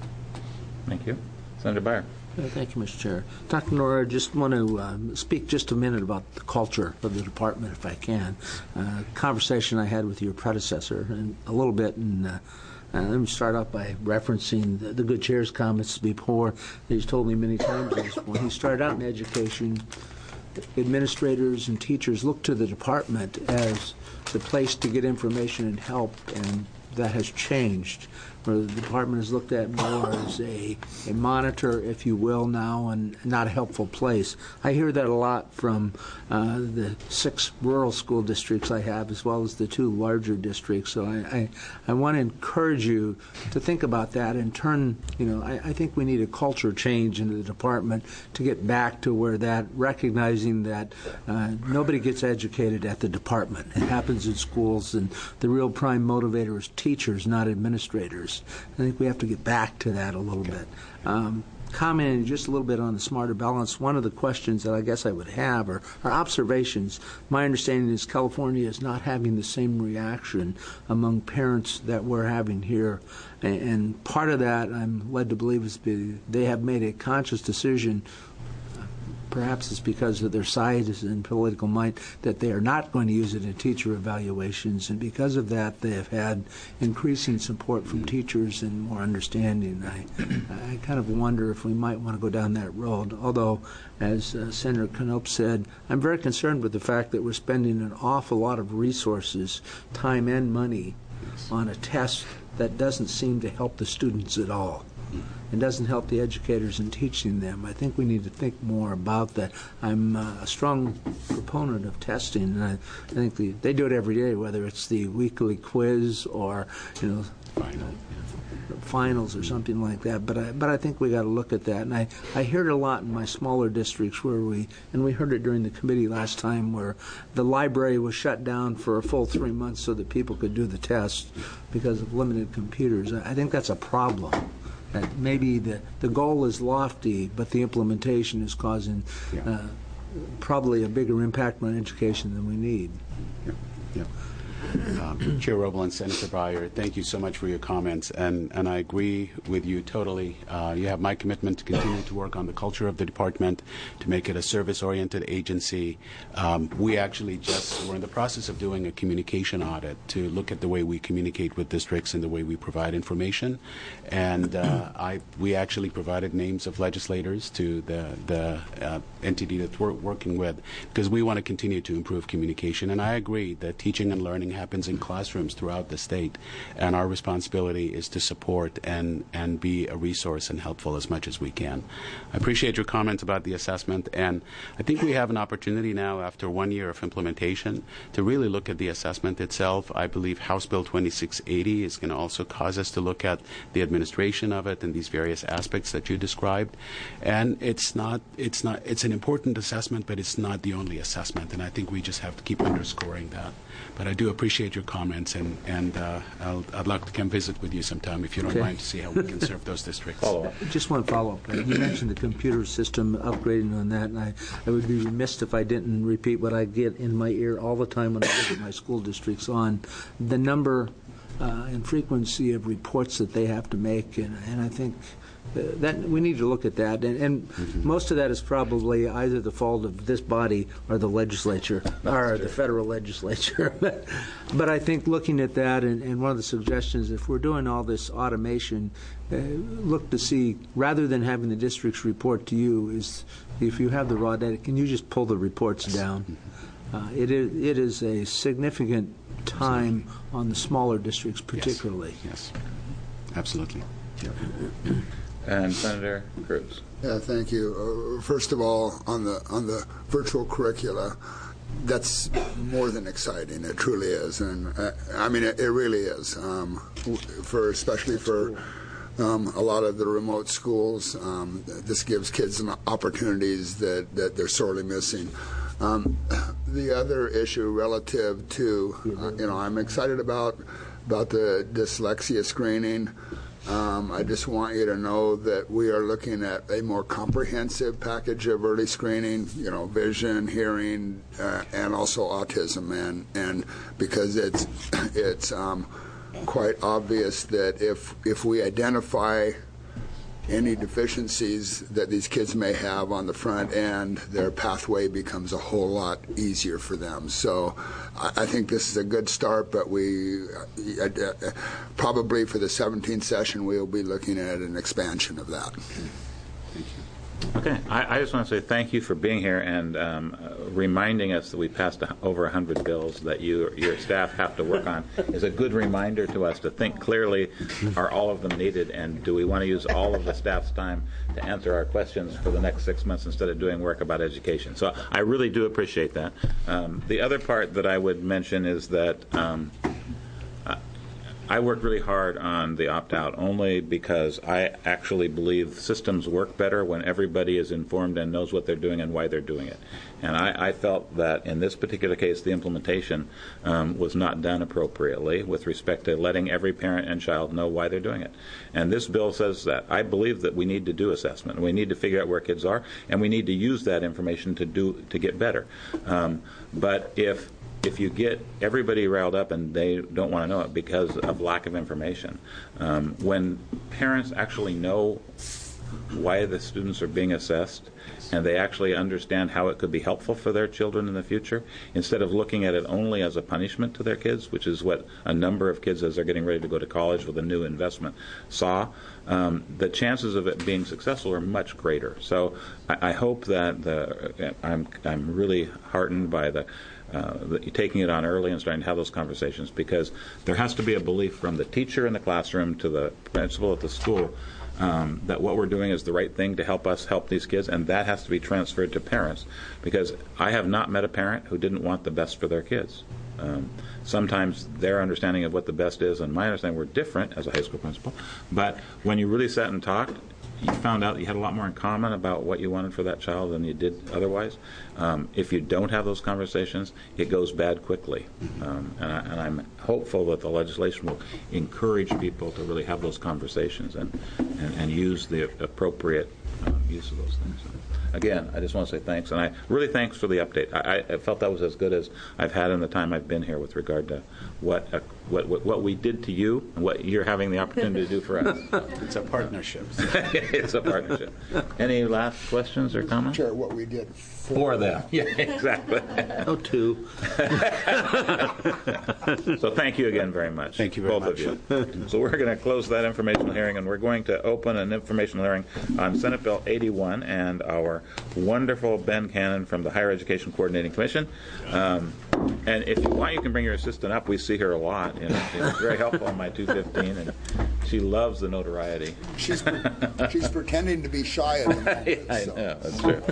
Thank you. Senator Byer. Uh, Thank you, Mister Chair. Doctor Nora, I just want to um, speak just a minute about the culture of the department, if I can. Uh, conversation I had with your predecessor, and a little bit, and uh, uh, let me start off by referencing the, the good chair's comments before. He's told me many times is when he started out in education, administrators and teachers looked to the department as the place to get information and help, and that has changed. Where the department is looked at more as a, a monitor, if you will, now, and not a helpful place. I hear that a lot from uh, the six rural school districts I have, as well as the two larger districts. So I, I, I want to encourage you to think about that and turn, you know, I, I think we need a culture change in the department to get back to where that, recognizing that uh, nobody gets educated at the department. It happens in schools, and the real prime motivator is teachers, not administrators. I think we have to get back to that a little bit. Um, commenting just a little bit on the smarter balance, one of the questions that I guess I would have are, are observations. My understanding is California is not having the same reaction among parents that we're having here. And, and part of that, I'm led to believe, is be, they have made a conscious decision. Perhaps it's because of their size and political might that they are not going to use it in teacher evaluations, and because of that, they have had increasing support from teachers and more understanding. I, I kind of wonder if we might want to go down that road. Although, as uh, Senator Knopp said, I'm very concerned with the fact that we're spending an awful lot of resources, time and money, on a test that doesn't seem to help the students at all. It doesn't help the educators in teaching them. I think we need to think more about that. I'm uh, a strong proponent of testing, and I, I think the, they do it every day, whether it's the weekly quiz or, you know, Final. finals or something like that. But I, but I think we got to look at that. And I, I hear it a lot in my smaller districts where we, and we heard it during the committee last time, where the library was shut down for a full three months so that people could do the test because of limited computers. I think that's a problem. That maybe the, the goal is lofty, but the implementation is causing yeah. uh, probably a bigger impact on education than we need. Yeah. Yeah. Um, Chair Roble and Senator Byer, thank you so much for your comments, and, and I agree with you totally. Uh, you have my commitment to continue to work on the culture of the department, to make it a service-oriented agency. Um, we actually just, we're in the process of doing a communication audit to look at the way we communicate with districts and the way we provide information, and uh, I, we actually provided names of legislators to the, the uh, entity that we're working with, because we want to continue to improve communication, and I agree that teaching and learning happens in classrooms throughout the state, and our responsibility is to support and, and be a resource and helpful as much as we can. I appreciate your comments about the assessment, and I think we have an opportunity now, after one year of implementation, to really look at the assessment itself. I believe House Bill twenty-six eighty is going to also cause us to look at the administration of it and these various aspects that you described. And it's not, it's not, it's an important assessment, but it's not the only assessment, and I think we just have to keep underscoring that. But I do appreciate your comments, and, and uh, I'll, I'd like to come visit with you sometime, if you don't okay. mind, to see how we can serve those districts. Follow up. Just one follow-up. You mentioned the computer system, upgrading on that, and I, I would be remiss if I didn't repeat what I get in my ear all the time when I visit my school districts on the number uh, and frequency of reports that they have to make, and, and I think Uh, that we need to look at that, and, and mm-hmm. most of that is probably either the fault of this body or the legislature, or the federal legislature. but, but I think looking at that, and, and one of the suggestions, if we're doing all this automation, uh, look to see, rather than having the districts report to you, is if you have the raw data, can you just pull the reports yes. down? Uh, it is it is a significant time on the smaller districts, particularly. Yes, yes. Absolutely. Yeah. And Senator Cruz. Yeah, thank you. Uh, first of all, on the on the virtual curricula, that's more than exciting. It truly is, and uh, I mean, it, it really is. Um, for especially for um, a lot of the remote schools, um, this gives kids an opportunities that that they're sorely missing. Um, the other issue relative to, uh, you know, I'm excited about about the dyslexia screening. Um, I just want you to know that we are looking at a more comprehensive package of early screening, you know, vision, hearing, uh, and also autism, and and because it's it's um, quite obvious that if if we identify any deficiencies that these kids may have on the front end, their pathway becomes a whole lot easier for them. So I, I think this is a good start, but we uh, uh, probably for the seventeenth session, we'll be looking at an expansion of that. Okay, I, I just want to say thank you for being here and um, uh, reminding us that we passed a, over one hundred bills that you your staff have to work on is a good reminder to us to think clearly, are all of them needed, and do we want to use all of the staff's time to answer our questions for the next six months instead of doing work about education. So I really do appreciate that. Um, the other part that I would mention is that um, I worked really hard on the opt-out only because I actually believe systems work better when everybody is informed and knows what they're doing and why they're doing it. And I, I felt that in this particular case, the implementation um, was not done appropriately with respect to letting every parent and child know why they're doing it. And this bill says that. I believe that we need to do assessment. We need to figure out where kids are, and we need to use that information to do to get better. Um, but if If you get everybody riled up and they don't want to know it because of lack of information, um, when parents actually know why the students are being assessed and they actually understand how it could be helpful for their children in the future, instead of looking at it only as a punishment to their kids, which is what a number of kids as they're getting ready to go to college with a new investment saw, um, the chances of it being successful are much greater. So I, I hope that the, I'm, I'm really heartened by the Uh, the, taking it on early and starting to have those conversations, because there has to be a belief from the teacher in the classroom to the principal at the school um, that what we're doing is the right thing to help us help these kids, and that has to be transferred to parents, because I have not met a parent who didn't want the best for their kids. Um, sometimes their understanding of what the best is and my understanding were different as a high school principal, but when you really sat and talked, you found out you had a lot more in common about what you wanted for that child than you did otherwise. Um, if you don't have those conversations, it goes bad quickly. Um, and, I, and I'm hopeful that the legislation will encourage people to really have those conversations and, and, and use the appropriate uh, use of those things. So, again, I just want to say thanks, and I really thanks for the update. I, I felt that was as good as I've had in the time I've been here with regard to what uh, what, what what we did to you and what you're having the opportunity to do for us. It's a partnership. It's a partnership. Any last questions or comments? Sure, what we did for, For them. Yeah, exactly. Oh, two. So thank you again very much. Thank you very both much. of you. So we're going to close that informational hearing, and we're going to open an informational hearing on Senate Bill eighty-one and our wonderful Ben Cannon from the Higher Education Coordinating Commission. Um, and if you want, you can bring your assistant up. We see her a lot. You know, she's very helpful on my two fifteen, and she loves the notoriety. She's she's pretending to be shy at the moment. Yeah, I so. know, that's true.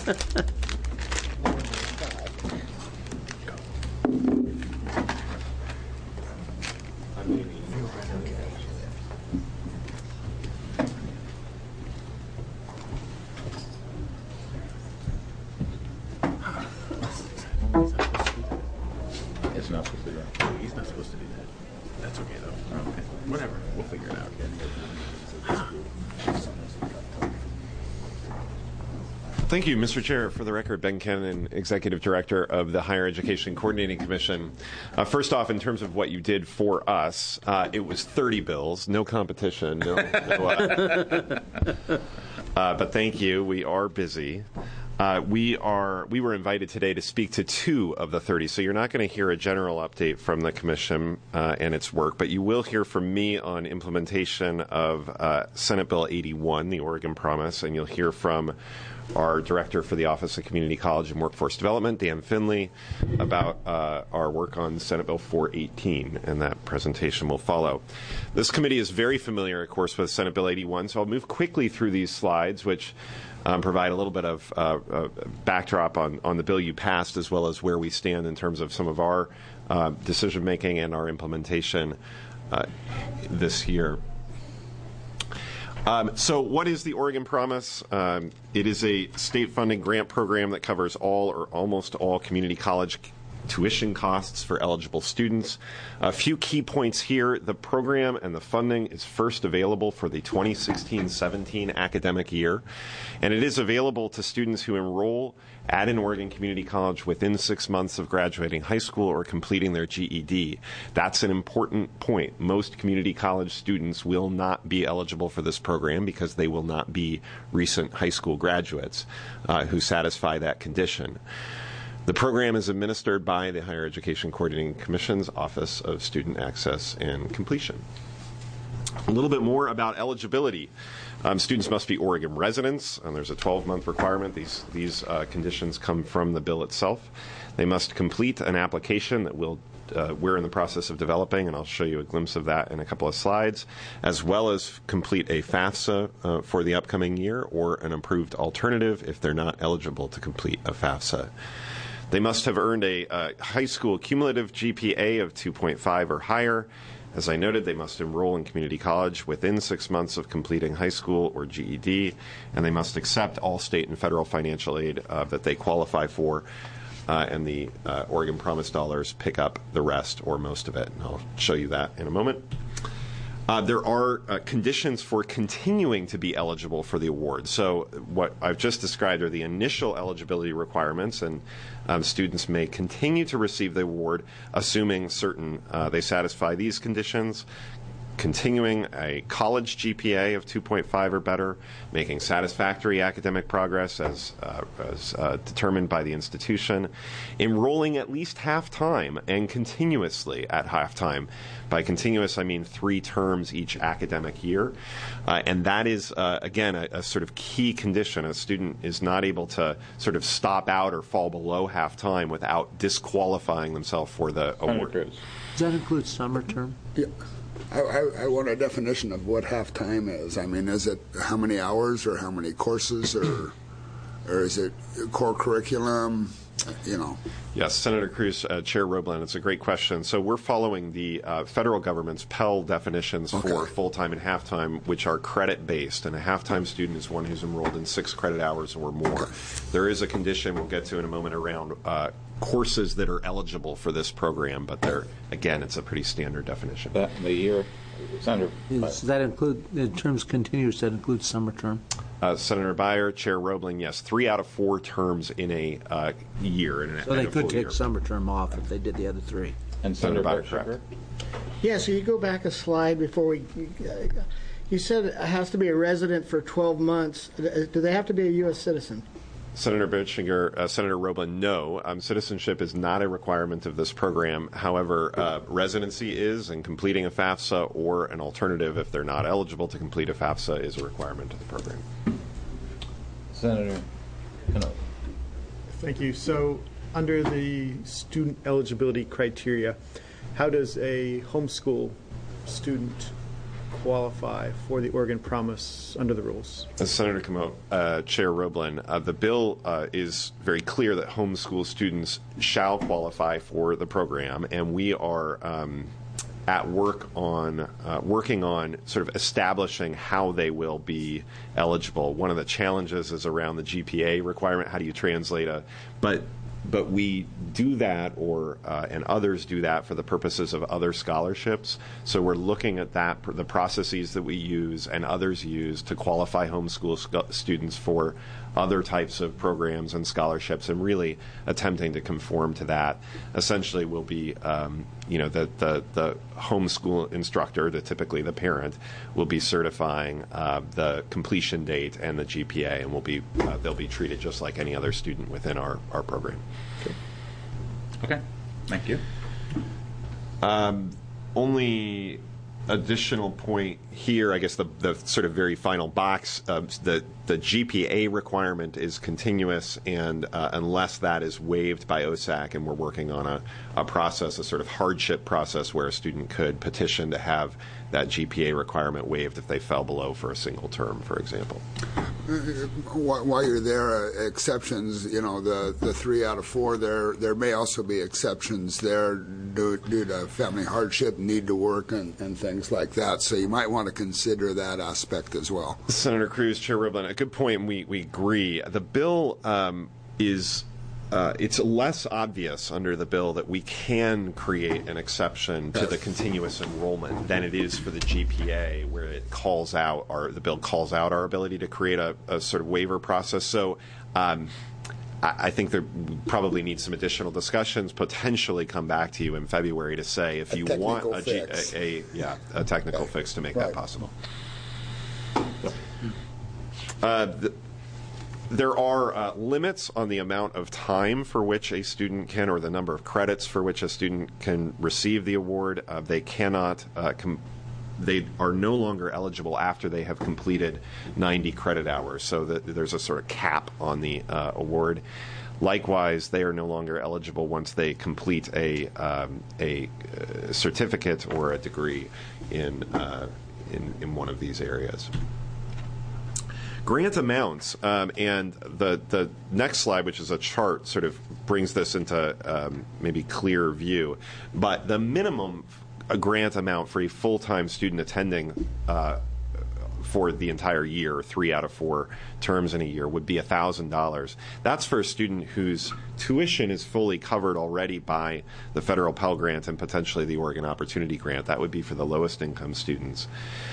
It's not supposed to do that. He's not supposed to do that. That's okay, though. Okay. Whatever. We'll figure it out. Thank you, Mister Chair. For the record, Ben Cannon, Executive Director of the Higher Education Coordinating Commission. Uh, first off, in terms of what you did for us, uh, it was thirty bills, no competition. No, no, uh, uh, but thank you. We are busy. Uh, we are. We were invited today to speak to two of the thirty, so you're not going to hear a general update from the Commission uh, and its work, but you will hear from me on implementation of uh, Senate Bill eighty-one, the Oregon Promise, and you'll hear from our Director for the Office of Community College and Workforce Development, Dan Finley, about uh, our work on Senate Bill four eighteen, and that presentation will follow. This committee is very familiar, of course, with Senate Bill eighty-one, so I'll move quickly through these slides, which um, provide a little bit of uh, uh, backdrop on, on the bill you passed, as well as where we stand in terms of some of our uh, decision-making and our implementation uh, this year. Um, so what is the Oregon Promise? Um, it is a state funding grant program that covers all or almost all community college tuition costs for eligible students. A few key points here. The program and the funding is first available for the twenty sixteen seventeen academic year, and it is available to students who enroll at an Oregon Community College within six months of graduating high school or completing their G E D. That's an important point. Most community college students will not be eligible for this program because they will not be recent high school graduates uh, who satisfy that condition. The program is administered by the Higher Education Coordinating Commission's Office of Student Access and Completion. A little bit more about eligibility. Um, students must be Oregon residents, and there's a twelve-month requirement. These, these uh, conditions come from the bill itself. They must complete an application that we'll, uh, we're in the process of developing, and I'll show you a glimpse of that in a couple of slides, as well as complete a FAFSA uh, for the upcoming year or an approved alternative if they're not eligible to complete a FAFSA. They must have earned a uh, high school cumulative G P A of two point five or higher. As I noted, they must enroll in community college within six months of completing high school or G E D, and they must accept all state and federal financial aid uh, that they qualify for, uh, and the uh, Oregon Promise dollars pick up the rest or most of it. And I'll show you that in a moment. Uh, there are uh, conditions for continuing to be eligible for the award. So what I've just described are the initial eligibility requirements, and um, students may continue to receive the award assuming certain uh, they satisfy these conditions. Continuing a college G P A of two point five or better, making satisfactory academic progress as, uh, as uh, determined by the institution, enrolling at least half-time and continuously at half-time. By continuous, I mean three terms each academic year. Uh, and that is, uh, again, a, a sort of key condition. A student is not able to sort of stop out or fall below half-time without disqualifying themselves for the award. Does that include summer term? Yeah. I, I, I want a definition of what half-time is. I mean, is it how many hours or how many courses, or or is it core curriculum, you know? Yes, Senator Cruz, uh, Chair Roblen, it's a great question. So we're following the uh, federal government's Pell definitions Okay. for full-time and half-time, which are credit-based, and a half-time student is one who's enrolled in six credit hours or more. Okay. There is a condition we'll get to in a moment around uh, courses that are eligible for this program, but they're, again, it's a pretty standard definition. That, the year, Senator. Does that include, in terms continuous, that includes summer term? Uh, Senator Byer, Chair Robling, yes, three out of four terms in a uh, year. In a, So in they a could full take year. summer term off if they did the other three. And Senator Senator Byer, correct. Berkshire. Yeah, so you go back a slide before we, you said it has to be a resident for twelve months. Do they have to be a U S citizen? Senator Bertschinger, uh, Senator Roblen, no. Um, citizenship is not a requirement of this program. However, uh, residency is, and completing a FAFSA or an alternative if they're not eligible to complete a FAFSA is a requirement of the program. Senator Cano. Thank you. So, under the student eligibility criteria, how does a homeschool student qualify for the Oregon Promise under the rules? As Senator Comeau, uh, Chair Roblen, uh, the bill uh, is very clear that homeschool students shall qualify for the program, and we are um, at work on uh, working on sort of establishing how they will be eligible. One of the challenges is around the G P A requirement. How do you translate a but But we do that, or uh, and others do that for the purposes of other scholarships. So we're looking at that, the processes that we use and others use to qualify homeschool sc- students for other types of programs and scholarships, and really attempting to conform to that. Essentially, will be um, you know the, the the homeschool instructor, the typically the parent, will be certifying uh, the completion date and the G P A, and will be uh, they'll be treated just like any other student within our our program. Okay, thank you. Um, only additional point here, I guess the, the sort of very final box, uh, the, the G P A requirement is continuous, and uh, unless that is waived by O S A C, and we're working on a, a process, a sort of hardship process where a student could petition to have that G P A requirement waived if they fell below for a single term, for example. While you're there, uh, exceptions, you know, the, the three out of four, there there may also be exceptions there due, due to family hardship, need to work, and, and things like that. So you might want to consider that aspect as well. Senator Cruz, Chair Roblen, a good point, and we, we agree. The bill um, is uh, it's less obvious under the bill that we can create an exception to the continuous enrollment than it is for the G P A, where it calls out, or the bill calls out our ability to create a, a sort of waiver process. So um, I, I think there probably needs some additional discussions, potentially come back to you in February to say if A you want a, G, fix. a, a, yeah, a technical Okay. fix to make Right. that possible. Uh, the, There are uh, limits on the amount of time for which a student can, or the number of credits for which a student can receive the award. Uh, they cannot, uh, com- they are no longer eligible after they have completed ninety credit hours. So that there's a sort of cap on the uh, award. Likewise, they are no longer eligible once they complete a um, a uh, certificate or a degree in, uh, in in one of these areas. Grant amounts, um, and the the next slide, which is a chart, sort of brings this into um, maybe clear view. But the minimum a grant amount for a full-time student attending uh, for the entire year, three out of four terms in a year, would be one thousand dollars. That's for a student whose tuition is fully covered already by the federal Pell Grant and potentially the Oregon Opportunity Grant. That would be for the lowest income students.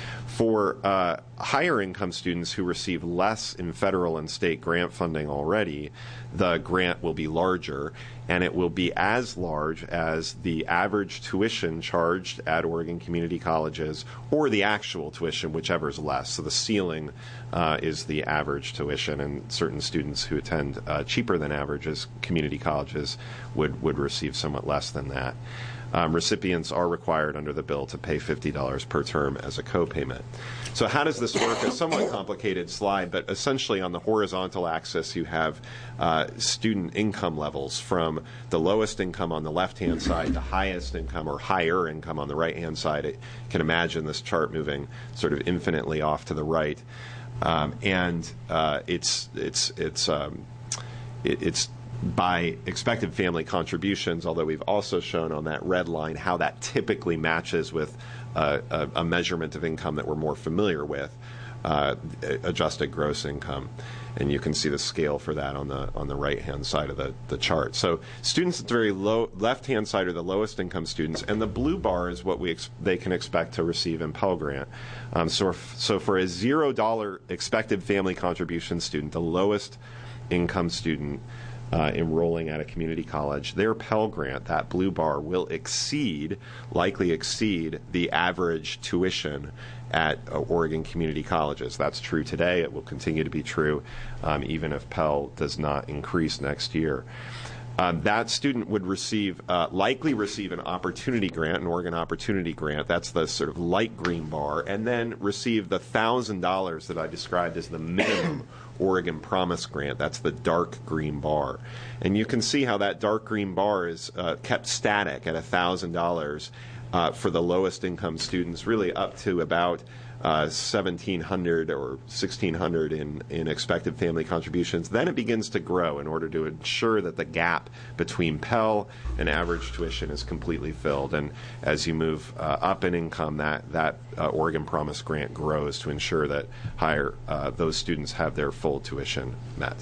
For uh, higher income students who receive less in federal and state grant funding already, the grant will be larger, and it will be as large as the average tuition charged at Oregon community colleges, or the actual tuition, whichever is less. So the ceiling uh, is the average tuition, and certain students who attend uh, cheaper than averages community colleges would, would receive somewhat less than that. Um, recipients are required under the bill to pay fifty dollars per term as a co-payment. So how does this work? A somewhat complicated slide, but essentially on the horizontal axis you have uh, student income levels from the lowest income on the left-hand side to highest income or higher income on the right-hand side. You can imagine this chart moving sort of infinitely off to the right. Um, and uh, it's, it's, it's, um, it, it's by expected family contributions, although we've also shown on that red line how that typically matches with uh, a, a measurement of income that we're more familiar with, uh, adjusted gross income. And you can see the scale for that on the on the right-hand side of the, the chart. So students at the very low left-hand side are the lowest income students, and the blue bar is what we ex- they can expect to receive in Pell Grant. Um, so, if, so for a zero dollar expected family contribution student, the lowest income student Uh, enrolling at a community college, their Pell Grant, that blue bar, will exceed, likely exceed, the average tuition at uh, Oregon community colleges. That's true today. It will continue to be true um, even if Pell does not increase next year. Um, that student would receive, uh, likely receive an opportunity grant, an Oregon Opportunity Grant. That's the sort of light green bar, and then receive the one thousand dollars that I described as the minimum Oregon Promise Grant. That's the dark green bar. And you can see how that dark green bar is uh, kept static at one thousand dollars uh, for the lowest income students, really up to about uh, seventeen hundred or sixteen hundred in, in expected family contributions. Then it begins to grow in order to ensure that the gap between Pell and average tuition is completely filled. And as you move uh, up in income, that, that uh, Oregon Promise Grant grows to ensure that higher uh, those students have their full tuition met.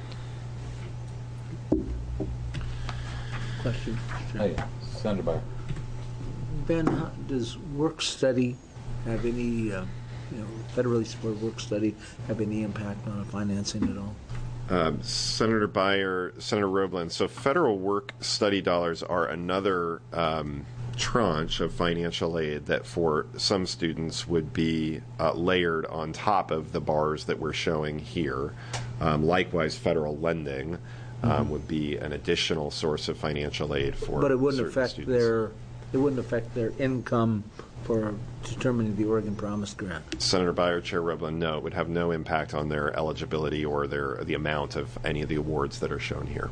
Question. Hey, Senator Byer. Ben, how, does work study have any, uh, you know, federally supported work study have any impact on financing at all? Um, Senator Byer, Senator Roebland, so federal work study dollars are another um, tranche of financial aid that for some students would be uh, layered on top of the bars that we're showing here. Um, likewise, federal lending um, mm-hmm. would be an additional source of financial aid for But it wouldn't certain affect students. their, it wouldn't affect their income for determining the Oregon Promise Grant. Senator Byer, Chair Roebland, no, it would have no impact on their eligibility or their the amount of any of the awards that are shown here.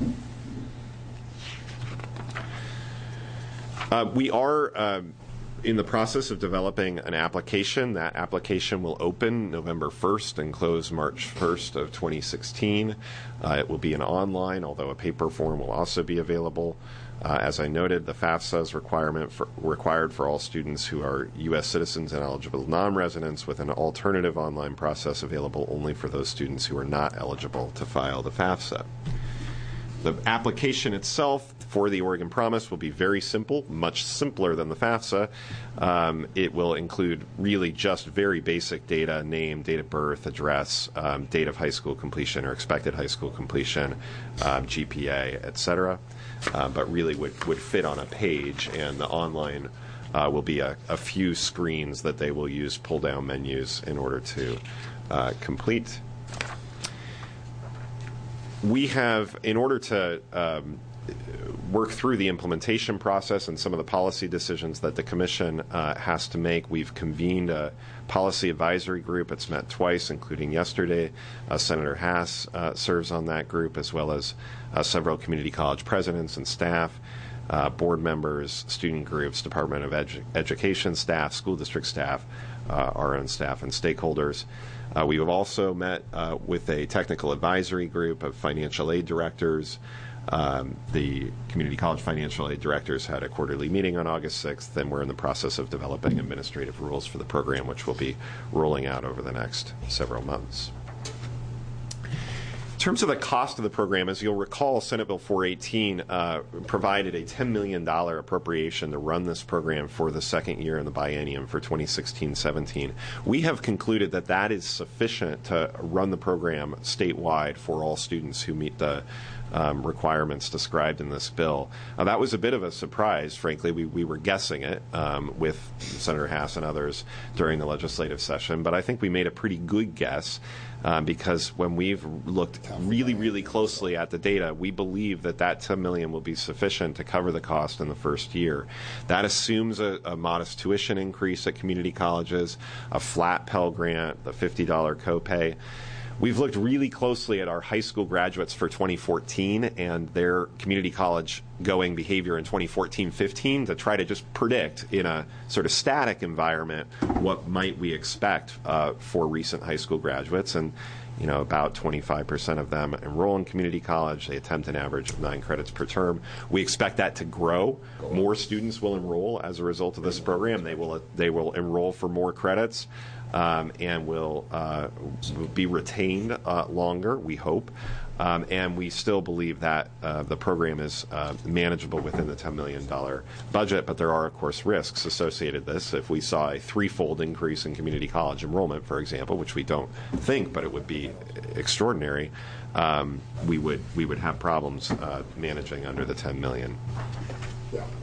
Uh, we are uh, in the process of developing an application. That application will open November first and close March first of twenty sixteen. Uh, it will be an online, although a paper form will also be available. Uh, as I noted, the FAFSA is requirement for, required for all students who are U S citizens and eligible non-residents, with an alternative online process available only for those students who are not eligible to file the FAFSA. The application itself for the Oregon Promise will be very simple, much simpler than the FAFSA. Um, it will include really just very basic data, name, date of birth, address, um, date of high school completion or expected high school completion, um, G P A, et cetera, uh, but really would, would fit on a page, and the online uh, will be a, a few screens that they will use pull-down menus in order to uh, complete. We have, in order to um, work through the implementation process and some of the policy decisions that the Commission uh, has to make, we've convened a policy advisory group. It's met twice, including yesterday. Uh, Senator Haas uh, serves on that group, as well as uh, several community college presidents and staff, uh, board members, student groups, Department of Edu- Education staff, school district staff, uh, our own staff, and stakeholders. Uh, we have also met uh, with a technical advisory group of financial aid directors. Um, the community college financial aid directors had a quarterly meeting on August sixth, and we're in the process of developing administrative rules for the program, which will be rolling out over the next several months. In terms of the cost of the program, as you'll recall, Senate Bill four eighteen uh, provided a ten million dollars appropriation to run this program for the second year in the biennium for twenty sixteen seventeen. We have concluded that that is sufficient to run the program statewide for all students who meet the um, requirements described in this bill. Uh, that was a bit of a surprise, frankly. We, we were guessing it um, with Senator Haas and others during the legislative session, but I think we made a pretty good guess. Um, because when we've looked really, really closely at the data, we believe that that ten million dollars will be sufficient to cover the cost in the first year. That assumes a, a modest tuition increase at community colleges, a flat Pell Grant, the fifty dollars copay. We've looked really closely at our high school graduates for twenty fourteen and their community college going behavior in twenty fourteen fifteen to try to just predict in a sort of static environment what might we expect uh, for recent high school graduates. And you know, about twenty-five percent of them enroll in community college. They attempt an average of nine credits per term. We expect that to grow. More students will enroll as a result of this program. They will they will enroll for more credits. Um, and will, uh, will be retained uh, longer, we hope. Um, and we still believe that uh, the program is uh, manageable within the ten million dollars budget, but there are, of course, risks associated with this. If we saw a threefold increase in community college enrollment, for example, which we don't think, but it would be extraordinary, um, we would we would have problems uh, managing under the ten million dollars. Yeah.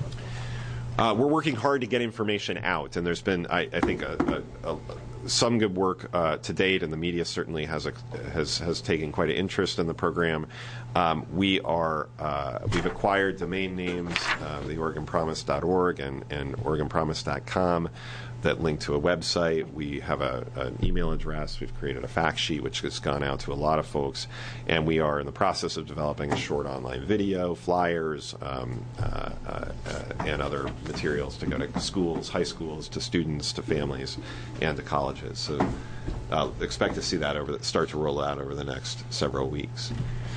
Uh, we're working hard to get information out, and there's been, I, I think, a, a, a, some good work uh, to date, and the media certainly has a, has has taken quite an interest in the program. Um, we are uh, we've acquired domain names, uh, the Oregon Promise dot org and and Oregon Promise dot com, that link to a website. We have a, an email address. We've created a fact sheet which has gone out to a lot of folks, and we are in the process of developing a short online video, flyers, um, uh, uh, and other materials to go to schools, high schools, to students, to families, and to colleges. So uh, expect to see that over the, start to roll out over the next several weeks.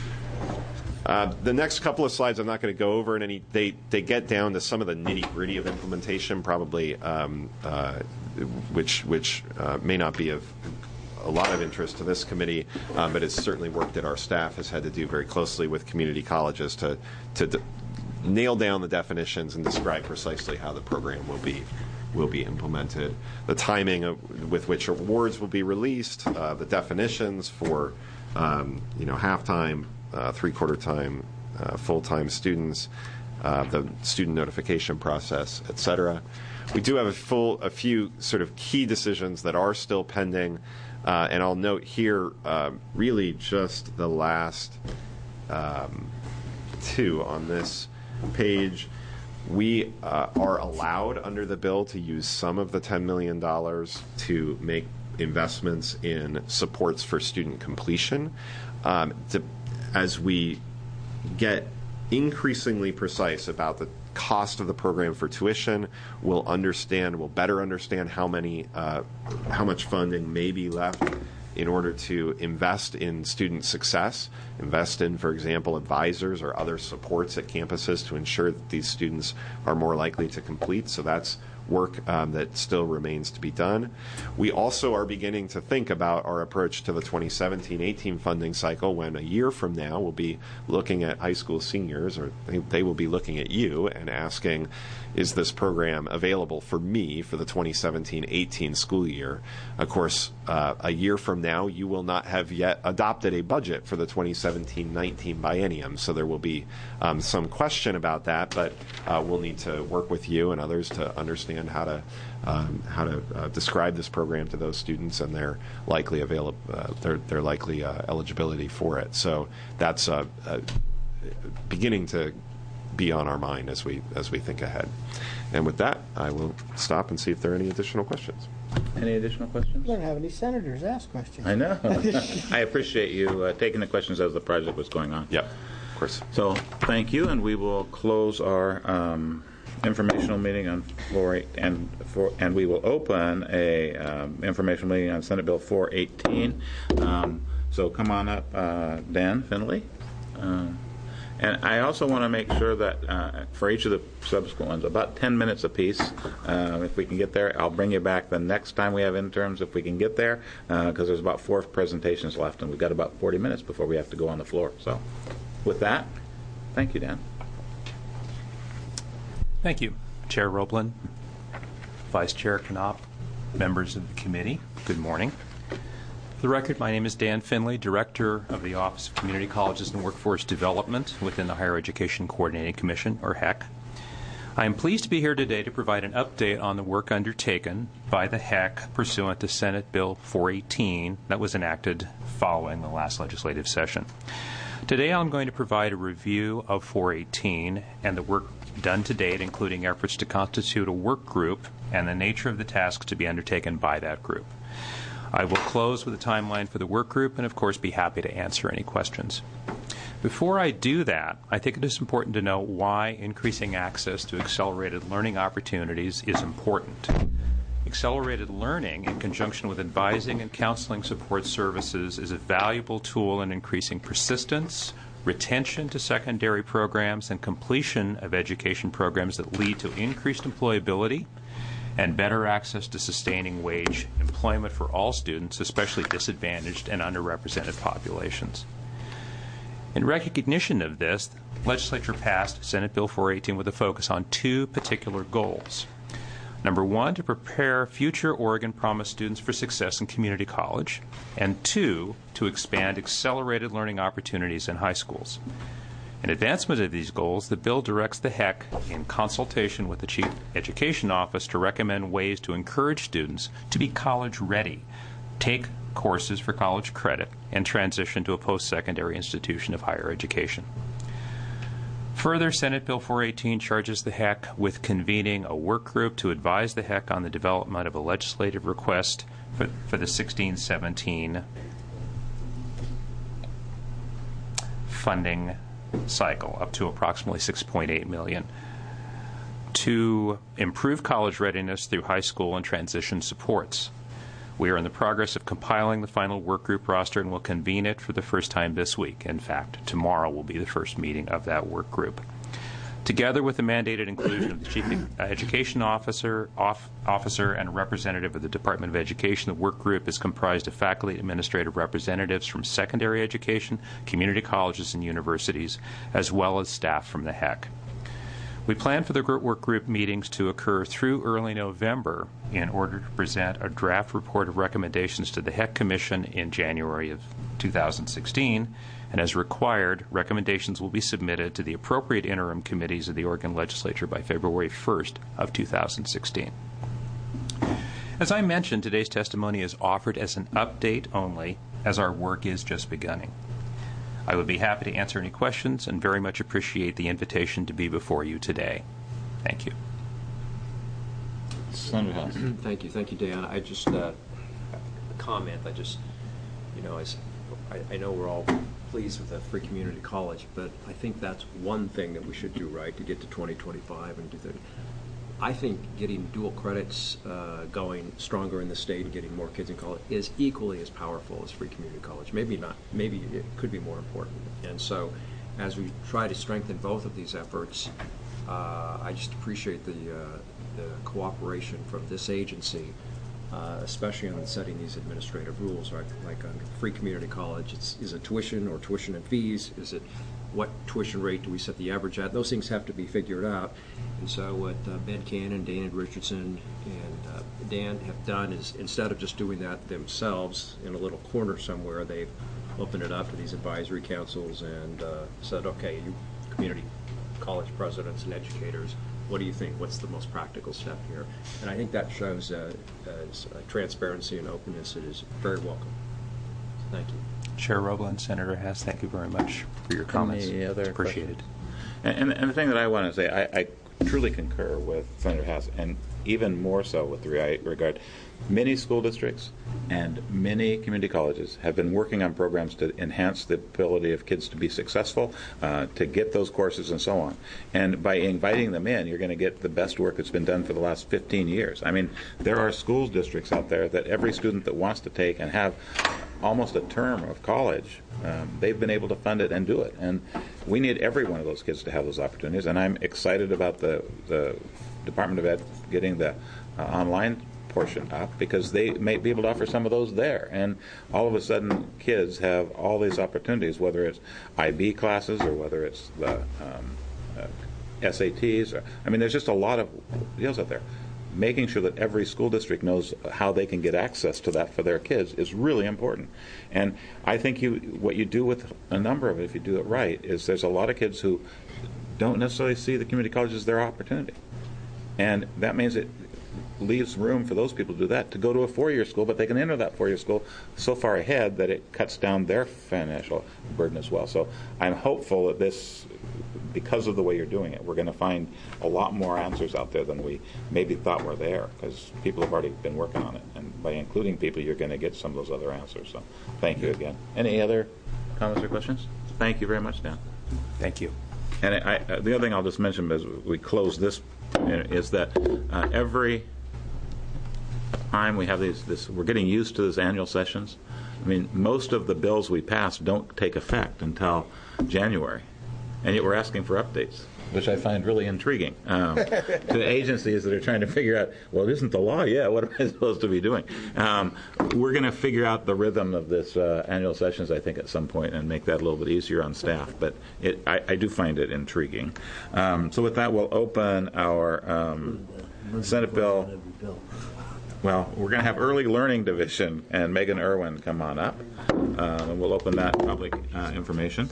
Uh, the next couple of slides I'm not going to go over in any. They they get down to some of the nitty gritty of implementation, probably, um, uh, which which uh, may not be of a lot of interest to this committee, um, but it's certainly work that our staff has had to do very closely with community colleges to to d- nail down the definitions and describe precisely how the program will be will be implemented, the timing of, with which awards will be released, uh, the definitions for um, you know half-time, uh, three-quarter time, uh, full-time students, uh, the student notification process, et cetera. We do have a full a few sort of key decisions that are still pending, uh, and I'll note here uh, really just the last um, two on this page. We uh, are allowed under the bill to use some of the ten million dollars to make investments in supports for student completion. Um, to, as we get increasingly precise about the cost of the program for tuition, we'll understand, we'll better understand how many, uh, how much funding may be left in order to invest in student success, invest in, for example, advisors or other supports at campuses to ensure that these students are more likely to complete. So that's work um, that still remains to be done. We also are beginning to think about our approach to the twenty seventeen eighteen funding cycle, when a year from now we'll be looking at high school seniors, or they, they will be looking at you and asking, is this program available for me for the twenty seventeen eighteen school year? Of course, uh, a year from now, you will not have yet adopted a budget for the twenty seventeen nineteen biennium, so there will be um, some question about that, but uh, we'll need to work with you and others to understand how to um, how to uh, describe this program to those students and their likely avail- uh, their, their likely uh, eligibility for it. So that's uh, uh, beginning to be on our mind as we as we think ahead. And with that, I will stop and see if there are any additional questions. Any additional questions? We don't have any senators ask questions. I know. I appreciate you uh, taking the questions as the project was going on. Yeah, of course. So thank you, and we will close our um, informational meeting on four eight, and for, and we will open a um, informational meeting on Senate Bill four eighteen. Um, so come on up, uh, Dan Finley. Uh, And I also want to make sure that uh, for each of the subsequent ones, about ten minutes apiece, uh, if we can get there. I'll bring you back the next time we have interns, if we can get there, because uh, there's about four presentations left, and we've got about forty minutes before we have to go on the floor. So with that, thank you, Dan. Thank you, Chair Roblin, Vice Chair Knopp, members of the committee. Good morning. For the record, my name is Dan Finley, Director of the Office of Community Colleges and Workforce Development within the Higher Education Coordinating Commission, or H E C. I am pleased to be here today to provide an update on the work undertaken by the H E C pursuant to Senate Bill four eighteen that was enacted following the last legislative session. Today I'm going to provide a review of four eighteen and the work done to date, including efforts to constitute a work group and the nature of the tasks to be undertaken by that group. I will close with a timeline for the work group and, of course, be happy to answer any questions. Before I do that, I think it is important to know why increasing access to accelerated learning opportunities is important. Accelerated learning, in conjunction with advising and counseling support services, is a valuable tool in increasing persistence, retention to secondary programs, and completion of education programs that lead to increased employability and better access to sustaining wage employment for all students, especially disadvantaged and underrepresented populations. In recognition of this, the legislature passed Senate Bill four eighteen with a focus on two particular goals. Number one, to prepare future Oregon Promise students for success in community college, and two, to expand accelerated learning opportunities in high schools. In advancement of these goals, the bill directs the H E C, in consultation with the Chief Education Office, to recommend ways to encourage students to be college-ready, take courses for college credit, and transition to a post-secondary institution of higher education. Further, Senate Bill four eighteen charges the H E C with convening a work group to advise the H E C on the development of a legislative request for, for the sixteen seventeen funding cycle, up to approximately six point eight million dollars, to improve college readiness through high school and transition supports. We are in the progress of compiling the final work group roster and will convene it for the first time this week. In fact, tomorrow will be the first meeting of that work group. Together with the mandated inclusion of the Chief Education Officer, off, officer and a representative of the Department of Education, the work group is comprised of faculty and administrative representatives from secondary education, community colleges, and universities, as well as staff from the H E C. We plan for the work group meetings to occur through early November in order to present a draft report of recommendations to the H E C Commission in January of two thousand sixteen, and as required, recommendations will be submitted to the appropriate interim committees of the Oregon Legislature by February first of two thousand sixteen. As I mentioned, today's testimony is offered as an update only, as our work is just beginning. I would be happy to answer any questions and very much appreciate the invitation to be before you today. Thank you. Senator House. Thank you. Thank you, Dan. I just, uh, comment, I just, you know, as I, I know we're all pleased with a free community college, but I think that's one thing that we should do right to get to twenty twenty-five and do that. I think getting dual credits uh, going stronger in the state and getting more kids in college is equally as powerful as free community college. Maybe not. Maybe it could be more important. And so as we try to strengthen both of these efforts, Uh, I just appreciate the, uh, the cooperation from this agency, uh, especially on setting these administrative rules. Right? Like on Free Community College, it's, is it tuition or tuition and fees? Is it what tuition rate do we set the average at? Those things have to be figured out. And so what uh, Ben Cannon, Dana Richardson, and uh, Dan have done is, instead of just doing that themselves in a little corner somewhere, they've opened it up to these advisory councils and uh, said, okay, you community college presidents and educators, what do you think? What's the most practical step here? And I think that shows uh, as, uh, transparency and openness. It is very welcome. Thank you. Chair Roblin, Senator Hess, thank you very much for your comments. Any other it's appreciated. And, and, and the thing that I want to say, I, I truly concur with Senator Hess, and even more so with regard, many school districts and many community colleges have been working on programs to enhance the ability of kids to be successful, uh, to get those courses and so on. And by inviting them in, you're going to get the best work that's been done for the last fifteen years. I mean, there are school districts out there that every student that wants to take and have almost a term of college, um, they've been able to fund it and do it. And we need every one of those kids to have those opportunities. And I'm excited about the, the Department of Ed getting the uh, online portion up, because they may be able to offer some of those there. And all of a sudden, kids have all these opportunities, whether it's I B classes or whether it's the um, uh, S A Ts. Or, I mean, there's just a lot of deals out there. Making sure that every school district knows how they can get access to that for their kids is really important. And I think you, what you do with a number of it, if you do it right, is there's a lot of kids who don't necessarily see the community college as their opportunity. And that means it leaves room for those people to do that, to go to a four-year school, but they can enter that four-year school so far ahead that it cuts down their financial burden as well. So I'm hopeful that this, because of the way you're doing it, we're going to find a lot more answers out there than we maybe thought were there, because people have already been working on it. And by including people, you're going to get some of those other answers. So thank you again. Any other comments or questions? Thank you very much, Dan. Thank you. And I, I, the other thing I'll just mention as we close this is that uh, every time we have these, this, we're getting used to these annual sessions. I mean, most of the bills we pass don't take effect until January, and yet we're asking for updates, which I find really intriguing um, to agencies that are trying to figure out, well, it isn't the law yet. What am I supposed to be doing? Um, we're going to figure out the rhythm of this uh, annual sessions, I think, at some point, and make that a little bit easier on staff. But it, I, I do find it intriguing. Um, so with that, we'll open our um, Senate bill. Well, we're going to have Early Learning Division and Megan Irwin come on up, uh, and we'll open that public uh, information.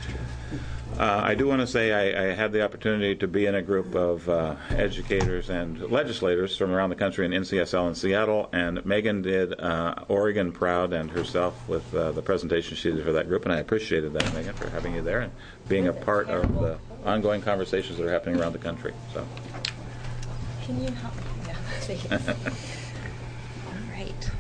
Uh, I do want to say I, I had the opportunity to be in a group of uh, educators and legislators from around the country in N C S L in Seattle, and Megan did uh, Oregon proud and herself with uh, the presentation she did for that group, and I appreciated that, Megan, for having you there and being a part of the ongoing conversations that are happening around the country. So, can you help me? Yeah, thank you. All right.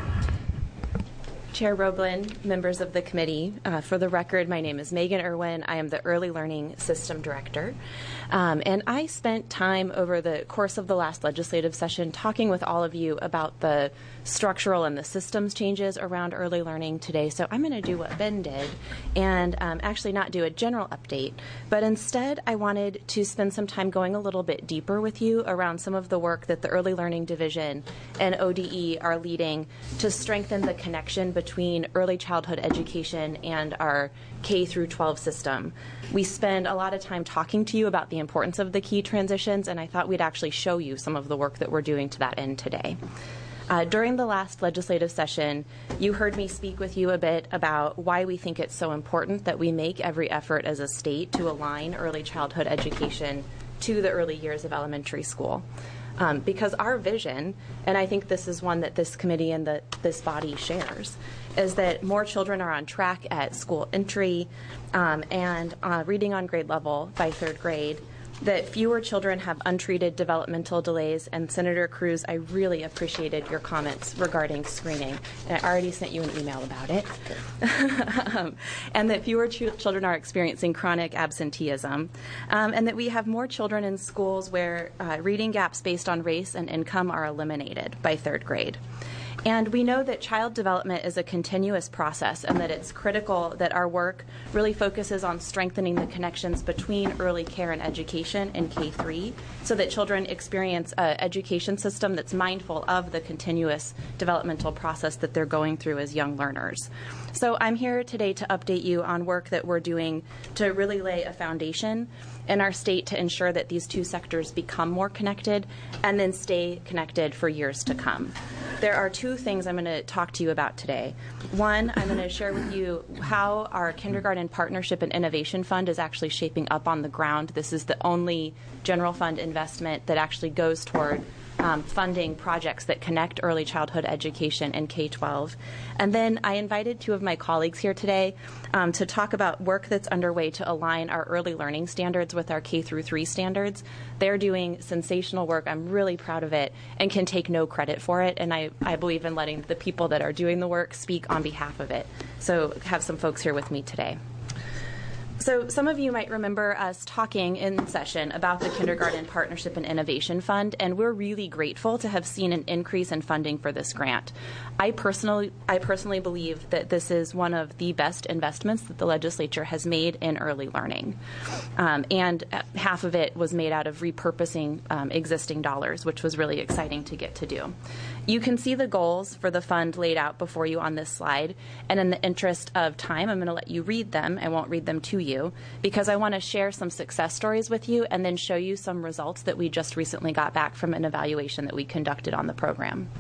Chair Roblin, members of the committee, uh, for the record, my name is Megan Irwin. I am the Early Learning System Director. Um, and I spent time over the course of the last legislative session talking with all of you about the structural and the systems changes around early learning today. So I'm going to do what Ben did and um, actually not do a general update, but instead I wanted to spend some time going a little bit deeper with you around some of the work that the Early Learning Division and O D E are leading to strengthen the connection between early childhood education and our K through twelve system. We spend a lot of time talking to you about the importance of the key transitions, and I thought we'd actually show you some of the work that we're doing to that end today. Uh, during the last legislative session, you heard me speak with you a bit about why we think it's so important that we make every effort as a state to align early childhood education to the early years of elementary school. Um, because our vision, and I think this is one that this committee and the, this body shares, is that more children are on track at school entry um, and uh, reading on grade level by third grade, that fewer children have untreated developmental delays. And Senator Cruz, I really appreciated your comments regarding screening, and I already sent you an email about it. um, and that fewer ch- children are experiencing chronic absenteeism, um, and that we have more children in schools where uh, reading gaps based on race and income are eliminated by third grade. And we know that child development is a continuous process and that it's critical that our work really focuses on strengthening the connections between early care and education in K three so that children experience an education system that's mindful of the continuous developmental process that they're going through as young learners. So I'm here today to update you on work that we're doing to really lay a foundation in our state to ensure that these two sectors become more connected and then stay connected for years to come. There are two things I'm going to talk to you about today. One, I'm going to share with you how our Kindergarten Partnership and Innovation Fund is actually shaping up on the ground. This is the only general fund investment that actually goes toward Um, funding projects that connect early childhood education and K twelve. And then I invited two of my colleagues here today um, to talk about work that's underway to align our early learning standards with our K through three standards. They're doing sensational work. I'm really proud of it and can take no credit for it. And I, I believe in letting the people that are doing the work speak on behalf of it. So have some folks here with me today. So some of you might remember us talking in session about the Kindergarten Partnership and Innovation Fund, and we're really grateful to have seen an increase in funding for this grant. I personally, I personally believe that this is one of the best investments that the legislature has made in early learning, um, and half of it was made out of repurposing um, existing dollars, which was really exciting to get to do. You can see the goals for the fund laid out before you on this slide, and in the interest of time, I'm going to let you read them. I won't read them to you because I want to share some success stories with you and then show you some results that we just recently got back from an evaluation that we conducted on the program.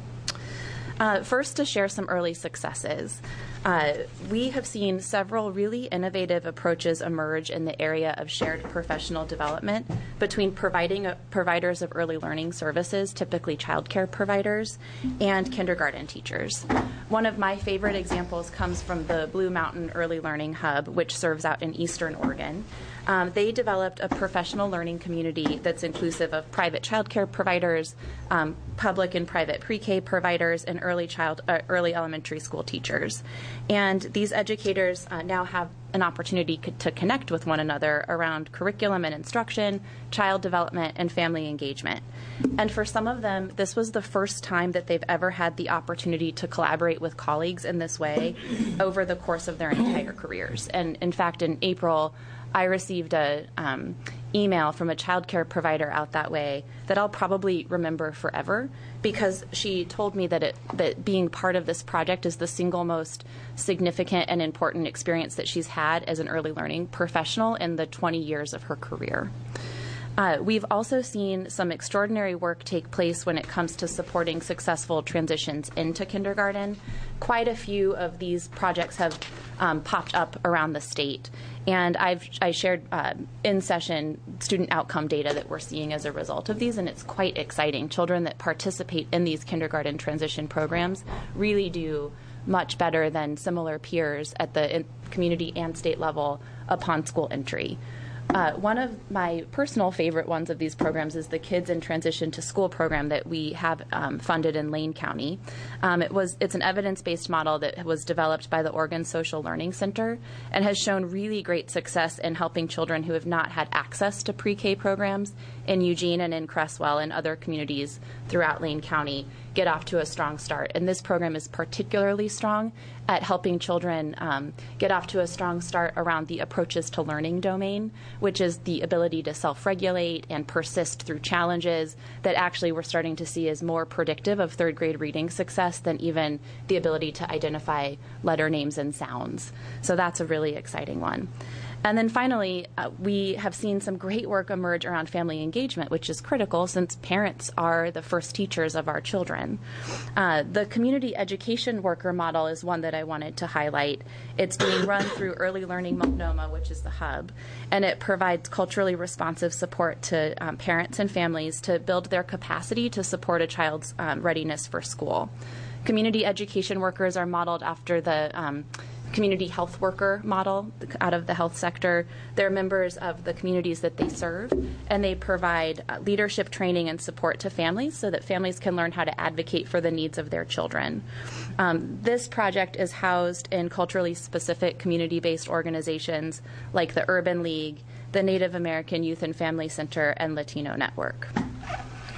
Uh, first, to share some early successes. Uh, we have seen several really innovative approaches emerge in the area of shared professional development between providing uh, providers of early learning services, typically child care providers, and kindergarten teachers. One of my favorite examples comes from the Blue Mountain Early Learning Hub, which serves out in Eastern Oregon. Um, they developed a professional learning community that's inclusive of private child care providers, um, public and private pre-K providers, and early child, uh, early elementary school teachers. And these educators uh, now have an opportunity co- to connect with one another around curriculum and instruction, child development, and family engagement. And for some of them, this was the first time that they've ever had the opportunity to collaborate with colleagues in this way over the course of their entire careers. And in fact, in April, I received a um, email from a child care provider out that way that I'll probably remember forever because she told me that it that being part of this project is the single most significant and important experience that she's had as an early learning professional in the twenty years of her career. Uh, we've also seen some extraordinary work take place when it comes to supporting successful transitions into kindergarten. Quite a few of these projects have um, popped up around the state, and I've I shared uh, in-session student outcome data that we're seeing as a result of these, and it's quite exciting. Children that participate in these kindergarten transition programs really do much better than similar peers at the in community and state level upon school entry. Uh, one of my personal favorite ones of these programs is the Kids in Transition to School program that we have um, funded in Lane County. Um, it was it's an evidence-based model that was developed by the Oregon Social Learning Center and has shown really great success in helping children who have not had access to pre-K programs in Eugene and in Cresswell and other communities throughout Lane County get off to a strong start. And this program is particularly strong at helping children um, get off to a strong start around the approaches to learning domain, which is the ability to self-regulate and persist through challenges that actually we're starting to see as more predictive of third grade reading success than even the ability to identify letter names and sounds. So that's a really exciting one. And then finally, uh, we have seen some great work emerge around family engagement, which is critical since parents are the first teachers of our children. Uh, the community education worker model is one that I wanted to highlight. It's being run through Early Learning Multnomah, which is the hub, and it provides culturally responsive support to um, parents and families to build their capacity to support a child's um, readiness for school. Community education workers are modeled after the um, community health worker model out of the health sector. They're members of the communities that they serve, and they provide uh, leadership training and support to families so that families can learn how to advocate for the needs of their children. Um, this project is housed in culturally specific community-based organizations like the Urban League, the Native American Youth and Family Center, and Latino Network.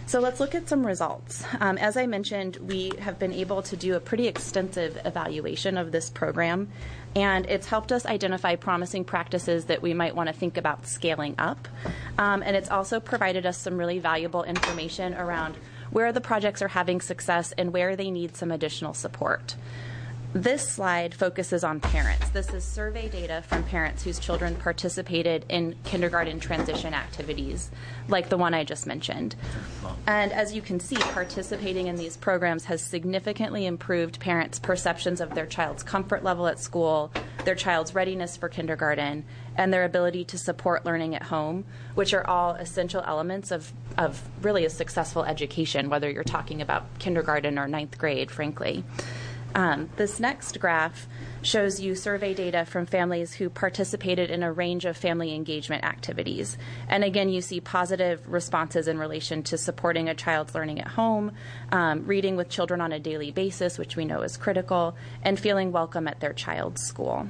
So let's look at some results. Um, as I mentioned, we have been able to do a pretty extensive evaluation of this program, and it's helped us identify promising practices that we might want to think about scaling up. Um, and it's also provided us some really valuable information around where the projects are having success and where they need some additional support. This slide focuses on parents. This is survey data from parents whose children participated in kindergarten transition activities, like the one I just mentioned. And as you can see, participating in these programs has significantly improved parents' perceptions of their child's comfort level at school, their child's readiness for kindergarten, and their ability to support learning at home, which are all essential elements of, of really a successful education, whether you're talking about kindergarten or ninth grade, frankly. Um, this next graph shows you survey data from families who participated in a range of family engagement activities. And again, you see positive responses in relation to supporting a child's learning at home, um, reading with children on a daily basis, which we know is critical, and feeling welcome at their child's school.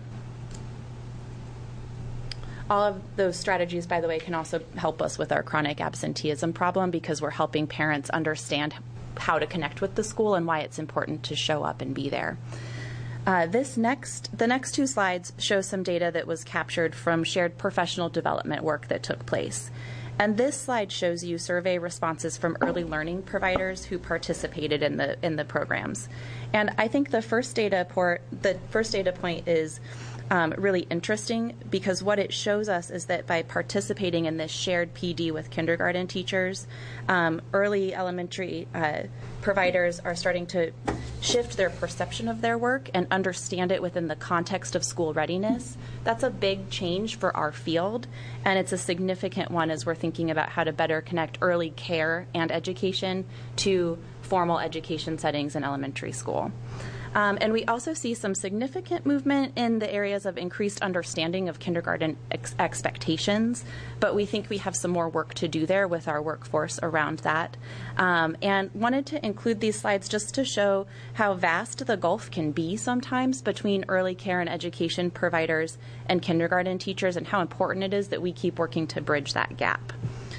All of those strategies, by the way, can also help us with our chronic absenteeism problem, because we're helping parents understand how to connect with the school and why it's important to show up and be there. Uh, this next, the next two slides show some data that was captured from shared professional development work that took place. And this slide shows you survey responses from early learning providers who participated in the in the programs. And I think the first data port, the first data point is Um, really interesting, because what it shows us is that by participating in this shared P D with kindergarten teachers, um, early elementary uh, providers are starting to shift their perception of their work and understand it within the context of school readiness. That's a big change for our field, and it's a significant one as we're thinking about how to better connect early care and education to formal education settings in elementary school. Um, and we also see some significant movement in the areas of increased understanding of kindergarten ex- expectations, but we think we have some more work to do there with our workforce around that. Um, and wanted to include these slides just to show how vast the gulf can be sometimes between early care and education providers and kindergarten teachers, and how important it is that we keep working to bridge that gap.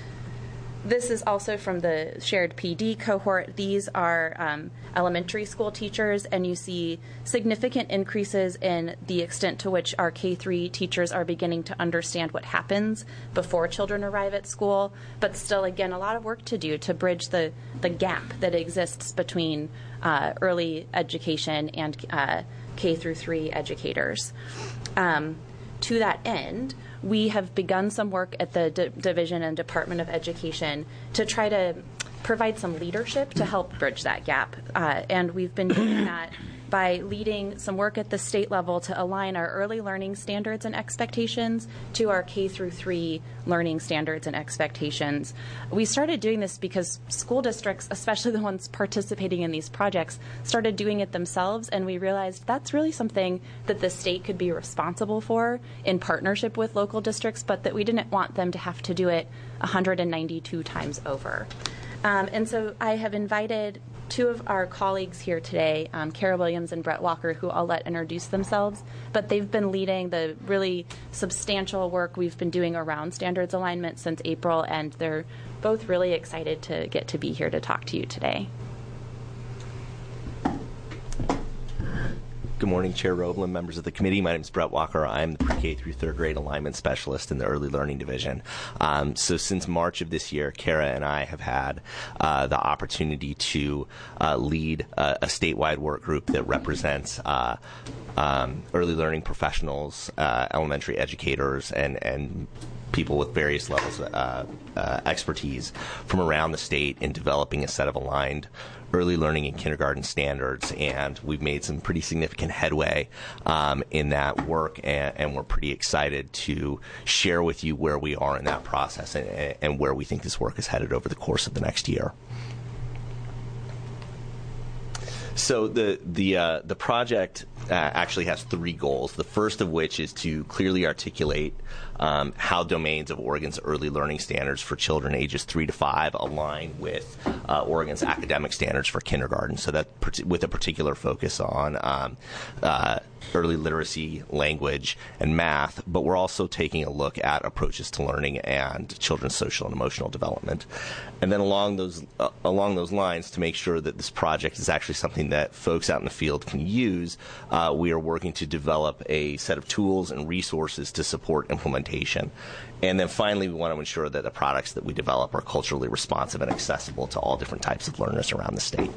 This is also from the shared P D cohort. These are um, elementary school teachers, and you see significant increases in the extent to which our K three teachers are beginning to understand what happens before children arrive at school, but still, again, a lot of work to do to bridge the, the gap that exists between uh, early education and uh, K through three educators. Um, to that end, we have begun some work at the D- Division and Department of Education to try to provide some leadership to help bridge that gap. Uh, and we've been doing that by leading some work at the state level to align our early learning standards and expectations to our K through three learning standards and expectations. We started doing this because school districts, especially the ones participating in these projects, started doing it themselves, and we realized that's really something that the state could be responsible for in partnership with local districts, but that we didn't want them to have to do it one hundred ninety-two times over. Um, and so I have invited two of our colleagues here today, um, Kara Williams and Brett Walker, who I'll let introduce themselves, but they've been leading the really substantial work we've been doing around standards alignment since April, and they're both really excited to get to be here to talk to you today. Good morning, Chair Roblin, members of the committee. My name is Brett Walker. I'm the pre-K through third grade alignment specialist in the early learning division. Um, so since March of this year, Kara and I have had uh, the opportunity to uh, lead uh, a statewide work group that represents uh, um, early learning professionals, uh, elementary educators, and, and people with various levels of uh, uh, expertise from around the state in developing a set of aligned early learning and kindergarten standards, and we've made some pretty significant headway um, in that work, and, and we're pretty excited to share with you where we are in that process and, and where we think this work is headed over the course of the next year. So the the uh, the project uh, actually has three goals. The first of which is to clearly articulate um, how domains of Oregon's early learning standards for children ages three to five align with uh, Oregon's academic standards for kindergarten. So that with a particular focus on um, uh, early literacy, language, and math. But we're also taking a look at approaches to learning and children's social and emotional development. And then along those uh, along those lines, to make sure that this project is actually something that folks out in the field can use, uh, we are working to develop a set of tools and resources to support implementation. And then finally, we want to ensure that the products that we develop are culturally responsive and accessible to all different types of learners around the state.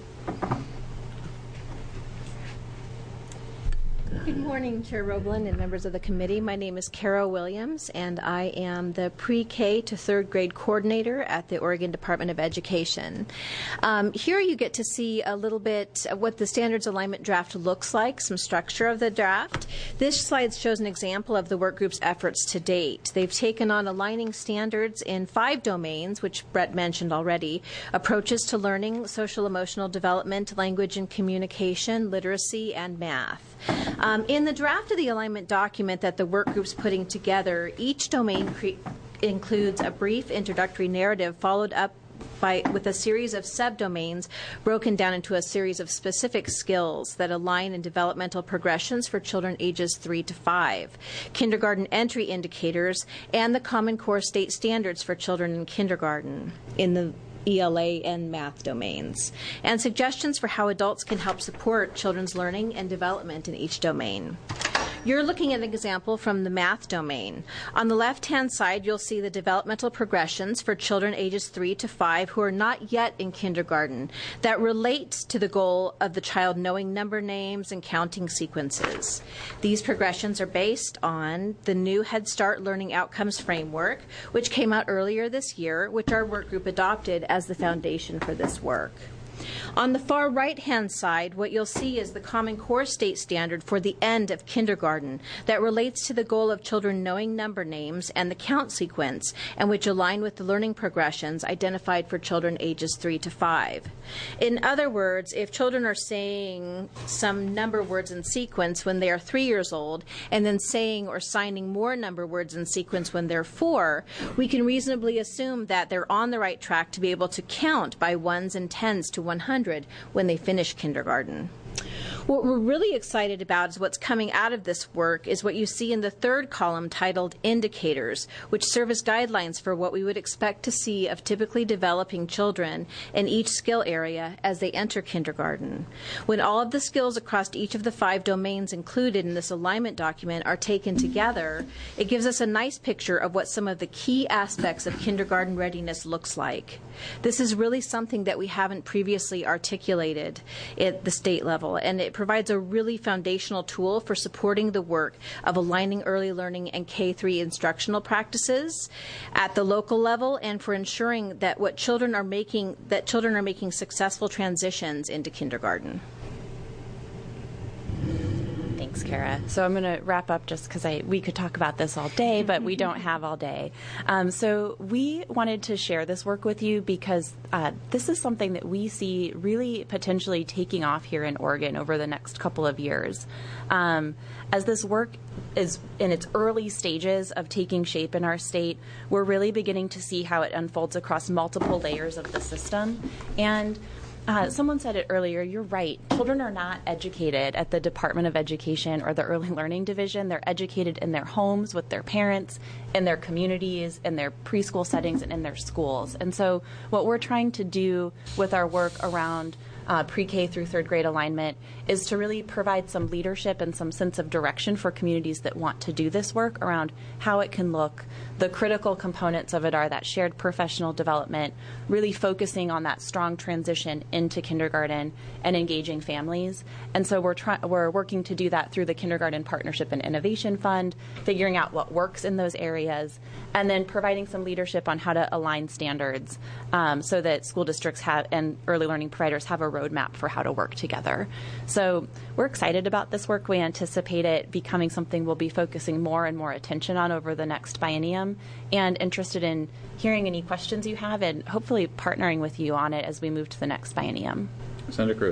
Good morning, Chair Roblin and members of the committee. My name is Carol Williams, and I am the pre-K to third grade coordinator at the Oregon Department of Education. Um, here you get to see a little bit of what the standards alignment draft looks like, some structure of the draft. This slide shows an example of the work group's efforts to date. They've taken on aligning standards in five domains, which Brett mentioned already: approaches to learning, social emotional development, language and communication, literacy, and math. Um, in the draft of the alignment document that the work group's putting together, each domain cre- includes a brief introductory narrative followed up by with a series of subdomains broken down into a series of specific skills that align in developmental progressions for children ages three to five, kindergarten entry indicators, and the Common Core state standards for children in kindergarten in the E L A and math domains, and suggestions for how adults can help support children's learning and development in each domain. You're looking at an example from the math domain. On the left-hand side, you'll see the developmental progressions for children ages three to five who are not yet in kindergarten that relate to the goal of the child knowing number names and counting sequences. These progressions are based on the new Head Start Learning Outcomes Framework, which came out earlier this year, which our work group adopted as the foundation for this work. On the far right-hand side, what you'll see is the Common Core state standard for the end of kindergarten that relates to the goal of children knowing number names and the count sequence, and which align with the learning progressions identified for children ages three to five. In other words, if children are saying some number words in sequence when they are three years old, and then saying or signing more number words in sequence when they're four, we can reasonably assume that they're on the right track to be able to count by ones and tens to one hundred when they finish kindergarten. What we're really excited about is what's coming out of this work is what you see in the third column titled Indicators, which serve as guidelines for what we would expect to see of typically developing children in each skill area as they enter kindergarten. When all of the skills across each of the five domains included in this alignment document are taken together, it gives us a nice picture of what some of the key aspects of kindergarten readiness looks like. This is really something that we haven't previously articulated at the state level, and it provides a really foundational tool for supporting the work of aligning early learning and K through instructional practices at the local level, and for ensuring that what children are making that children are making successful transitions into kindergarten. Thanks, Kara. So I'm going to wrap up just because I we could talk about this all day, but we don't have all day. Um, so we wanted to share this work with you because uh, this is something that we see really potentially taking off here in Oregon over the next couple of years. Um, as this work is in its early stages of taking shape in our state, we're really beginning to see how it unfolds across multiple layers of the system. And Uh, someone said it earlier, you're right. Children are not educated at the Department of Education or the Early Learning Division. They're educated in their homes with their parents, in their communities, in their preschool settings, and in their schools. And so what we're trying to do with our work around Uh, pre-K through third grade alignment is to really provide some leadership and some sense of direction for communities that want to do this work around how it can look. The critical components of it are that shared professional development, really focusing on that strong transition into kindergarten and engaging families. And so we're try- we're working to do that through the Kindergarten Partnership and Innovation Fund, figuring out what works in those areas, and then providing some leadership on how to align standards um, so that school districts have and early learning providers have a roadmap for how to work together. So we're excited about this work. We anticipate it becoming something we'll be focusing more and more attention on over the next biennium, and interested in hearing any questions you have and hopefully partnering with you on it as we move to the next biennium. Senator Cruz.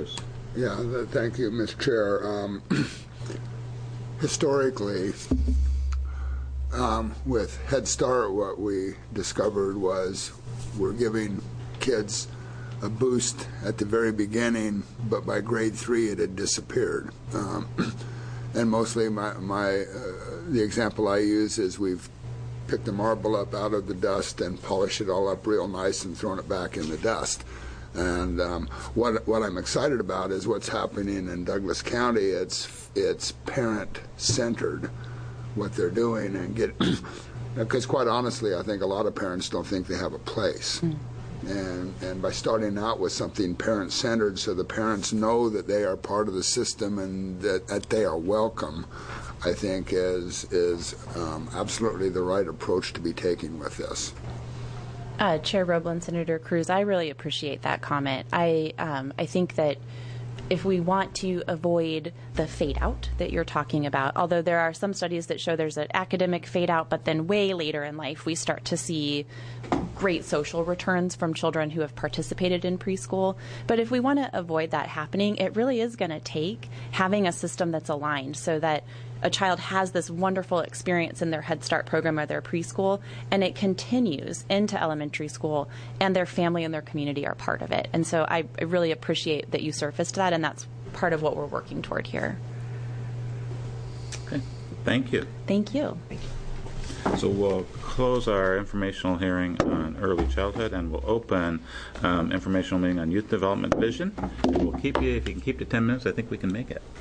Yeah, th- thank you, Mister Chair. Um, historically, um, with Head Start, what we discovered was we're giving kids a boost at the very beginning, but by grade three it had disappeared. Um, and mostly my, my uh, the example I use is we've picked a marble up out of the dust and polished it all up real nice and thrown it back in the dust. And um, what what I'm excited about is what's happening in Douglas County. It's it's parent centered, what they're doing, and get because quite honestly, I think a lot of parents don't think they have a place. Mm. And and by starting out with something parent centered, so the parents know that they are part of the system and that, that they are welcome, I think is is um, absolutely the right approach to be taking with this. Uh, Chair Roblin, Senator Cruz, I really appreciate that comment. I um, I think that if we want to avoid the fade out that you're talking about, although there are some studies that show there's an academic fade out, but then way later in life we start to see great social returns from children who have participated in preschool. But if we want to avoid that happening, it really is going to take having a system that's aligned so that a child has this wonderful experience in their Head Start program or their preschool, and it continues into elementary school, and their family and their community are part of it. And so I, I really appreciate that you surfaced that, and that's part of what we're working toward here. Okay. Thank you. Thank you. So we'll close our informational hearing on early childhood, and we'll open um, informational meeting on youth development vision. And we'll keep you, if you can keep to ten minutes, I think we can make it.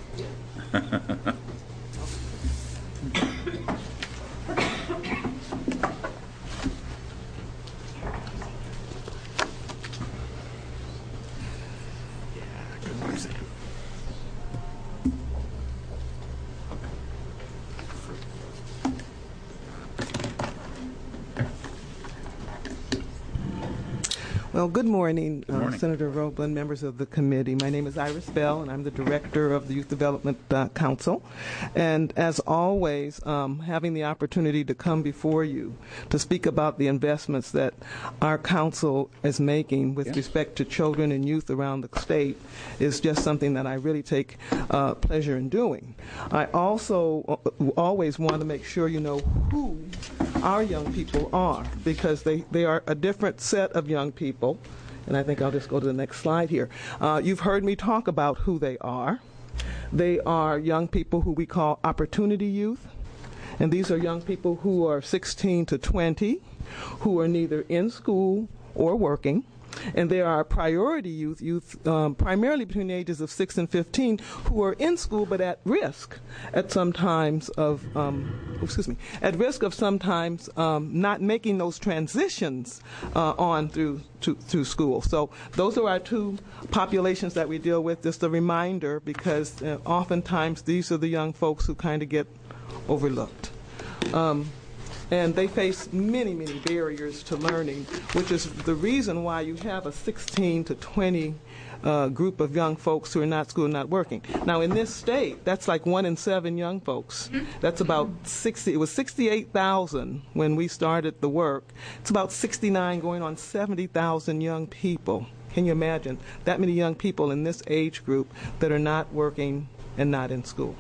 Well, good morning, good morning. Uh, Senator Roblin, members of the committee. My name is Iris Bell, and I'm the director of the Youth Development uh, Council. And as always, um, having the opportunity to come before you to speak about the investments that our council is making with yes. respect to children and youth around the state is just something that I really take uh, pleasure in doing. I also always want to make sure you know who our young people are, because they, they are a different set of young people. And I think I'll just go to the next slide here. Uh, you've heard me talk about who they are. They are young people who we call opportunity youth. And these are young people who are sixteen to twenty, who are neither in school or working. And there are priority youth, youth um, primarily between the ages of six and fifteen, who are in school but at risk at some times of, um, excuse me, at risk of sometimes um, not making those transitions uh, on through to, through school. So those are our two populations that we deal with. Just a reminder, because uh, oftentimes these are the young folks who kind of get overlooked. Um, And they face many, many barriers to learning, which is the reason why you have a sixteen to twenty uh, group of young folks who are not school, not working. Now, in this state, that's like one in seven young folks. That's about sixty. It was sixty-eight thousand when we started the work. It's about sixty-nine, going on seventy thousand young people. Can you imagine that many young people in this age group that are not working and not in school?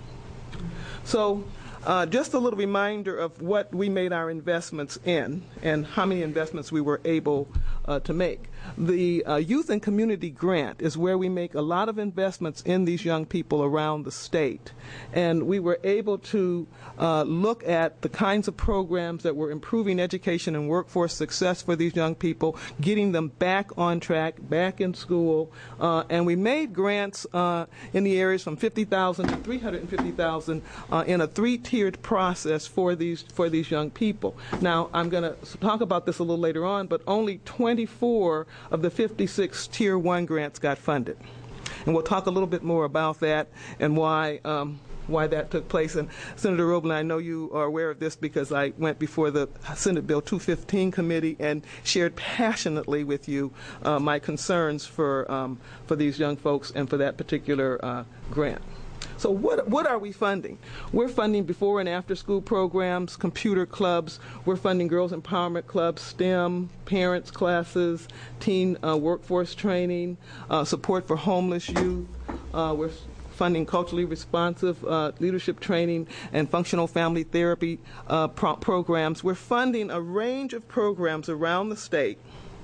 So. Uh, just a little reminder of what we made our investments in and how many investments we were able uh, to make. The uh, Youth and Community Grant is where we make a lot of investments in these young people around the state. And we were able to uh, look at the kinds of programs that were improving education and workforce success for these young people, getting them back on track, back in school. Uh, and we made grants uh, in the areas from fifty thousand dollars to three hundred fifty thousand dollars uh, in a three-tiered process for these for these young people. Now, I'm going to talk about this a little later on, but only twenty-four of the fifty-six Tier one grants got funded. And we'll talk a little bit more about that and why um, why that took place. And Senator Roblin, I know you are aware of this because I went before the Senate Bill two fifteen committee and shared passionately with you uh, my concerns for um, for these young folks and for that particular uh, grant. So what what are we funding? We're funding before and after school programs, computer clubs. We're funding girls empowerment clubs, STEM, parents classes, teen uh, workforce training, uh, support for homeless youth, Uh, we're funding culturally responsive uh, leadership training and functional family therapy uh, pro- programs. We're funding a range of programs around the state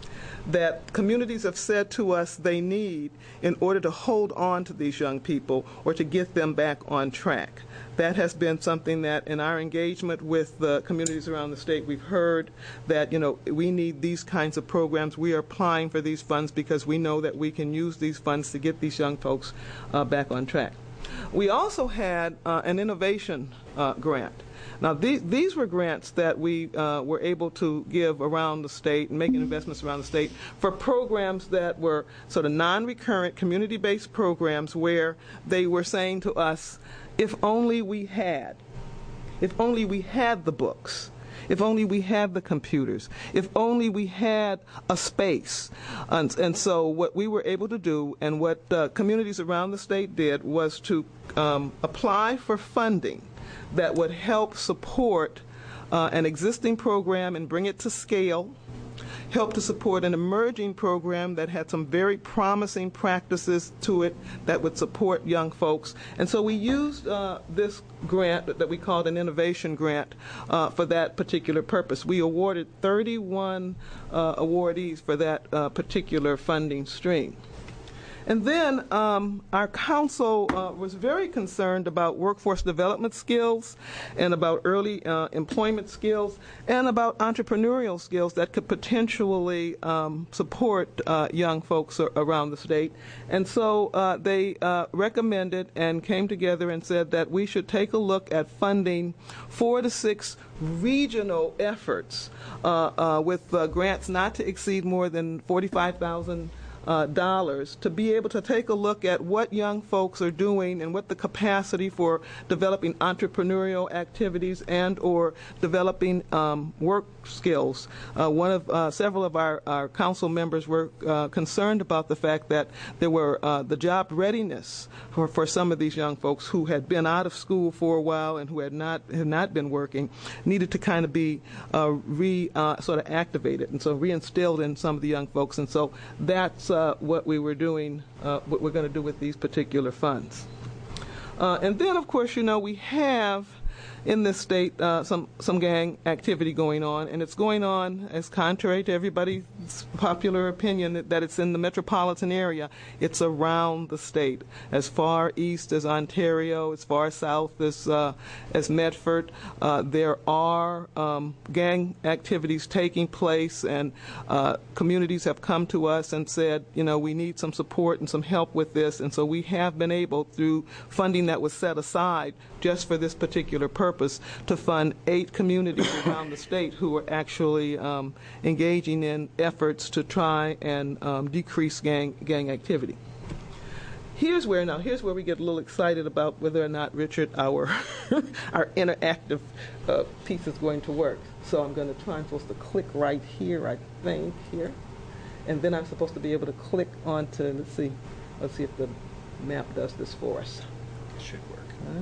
that communities have said to us they need in order to hold on to these young people or to get them back on track. That has been something that in our engagement with the communities around the state, we've heard that, you know, we need these kinds of programs. We are applying for these funds because we know that we can use these funds to get these young folks uh, back on track. We also had uh, an innovation uh, grant. Now, these, these were grants that we uh, were able to give around the state and making investments around the state for programs that were sort of non-recurrent, community-based programs where they were saying to us, if only we had, if only we had the books, if only we had the computers, if only we had a space. And, and so what we were able to do and what uh, communities around the state did was to um, apply for funding that would help support uh, an existing program and bring it to scale, help to support an emerging program that had some very promising practices to it that would support young folks. And so we used uh, this grant that we called an innovation grant uh, for that particular purpose. We awarded thirty-one uh, awardees for that uh, particular funding stream. And then um, our council uh, was very concerned about workforce development skills and about early uh, employment skills and about entrepreneurial skills that could potentially um, support uh, young folks around the state. And so uh, they uh, recommended and came together and said that we should take a look at funding four to six regional efforts uh, uh, with uh, grants not to exceed more than forty-five thousand dollars Uh, dollars to be able to take a look at what young folks are doing and what the capacity for developing entrepreneurial activities and or developing um, work skills. Uh, one of uh, several of our, our council members were uh, concerned about the fact that there were uh, the job readiness for, for some of these young folks who had been out of school for a while and who had not had not been working needed to kind of be uh, re uh, sort of activated and so reinstilled in some of the young folks. And so that's uh, what we were doing, uh, what we're going to do with these particular funds. Uh, and then, of course, you know, we have in this state uh, some some gang activity going on, and it's going on, as contrary to everybody's popular opinion, that, that it's in the metropolitan area. It's around the state, as far east as Ontario, as far south as uh, as Medford. Uh, there are um, gang activities taking place, and uh, communities have come to us and said, you know, we need some support and some help with this, and so we have been able, through funding that was set aside just for this particular purpose, to fund eight communities around the state who are actually um, engaging in efforts to try and um, decrease gang gang activity. Here's where now here's where we get a little excited about whether or not, Richard, our our interactive uh, piece is going to work. So I'm going to try. I'm supposed to click right here, I think, here, and then I'm supposed to be able to click onto. Let's see, let's see if the map does this for us. It should work.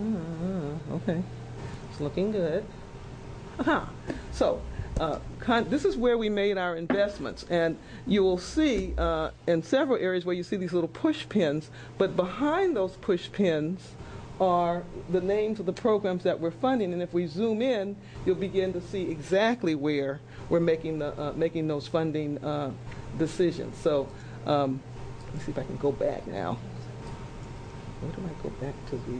Ah, okay. It's looking good. Aha. So uh, con- this is where we made our investments. And you will see uh, in several areas where you see these little push pins, but behind those push pins are the names of the programs that we're funding. And if we zoom in, you'll begin to see exactly where we're making, the, uh, making those funding uh, decisions. So um, let me see if I can go back now. Where do I go back to the...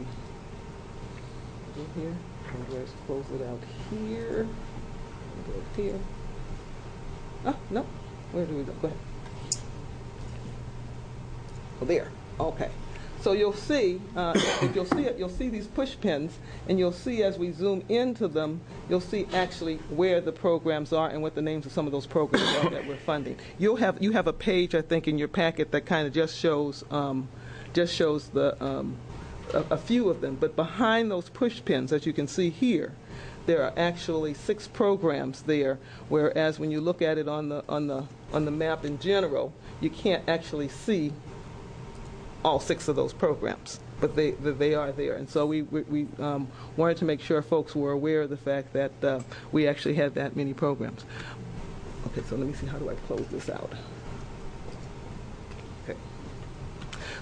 here, and let's close it out here, go up here. Oh, no, where do we go? Go ahead. Oh, there, okay. So you'll see, uh, if you'll see it, you'll see these push pins, and you'll see as we zoom into them, you'll see actually where the programs are and what the names of some of those programs are that we're funding. You'll have, you have a page, I think, in your packet that kind of just shows, um, just shows the, um, A, a few of them, but behind those push pins, as you can see here, there are actually six programs there, whereas when you look at it on the on the on the map in general, you can't actually see all six of those programs, but they they are there. And so we we, we um, wanted to make sure folks were aware of the fact that uh, we actually had that many programs. Okay, so let me see, how do I close this out?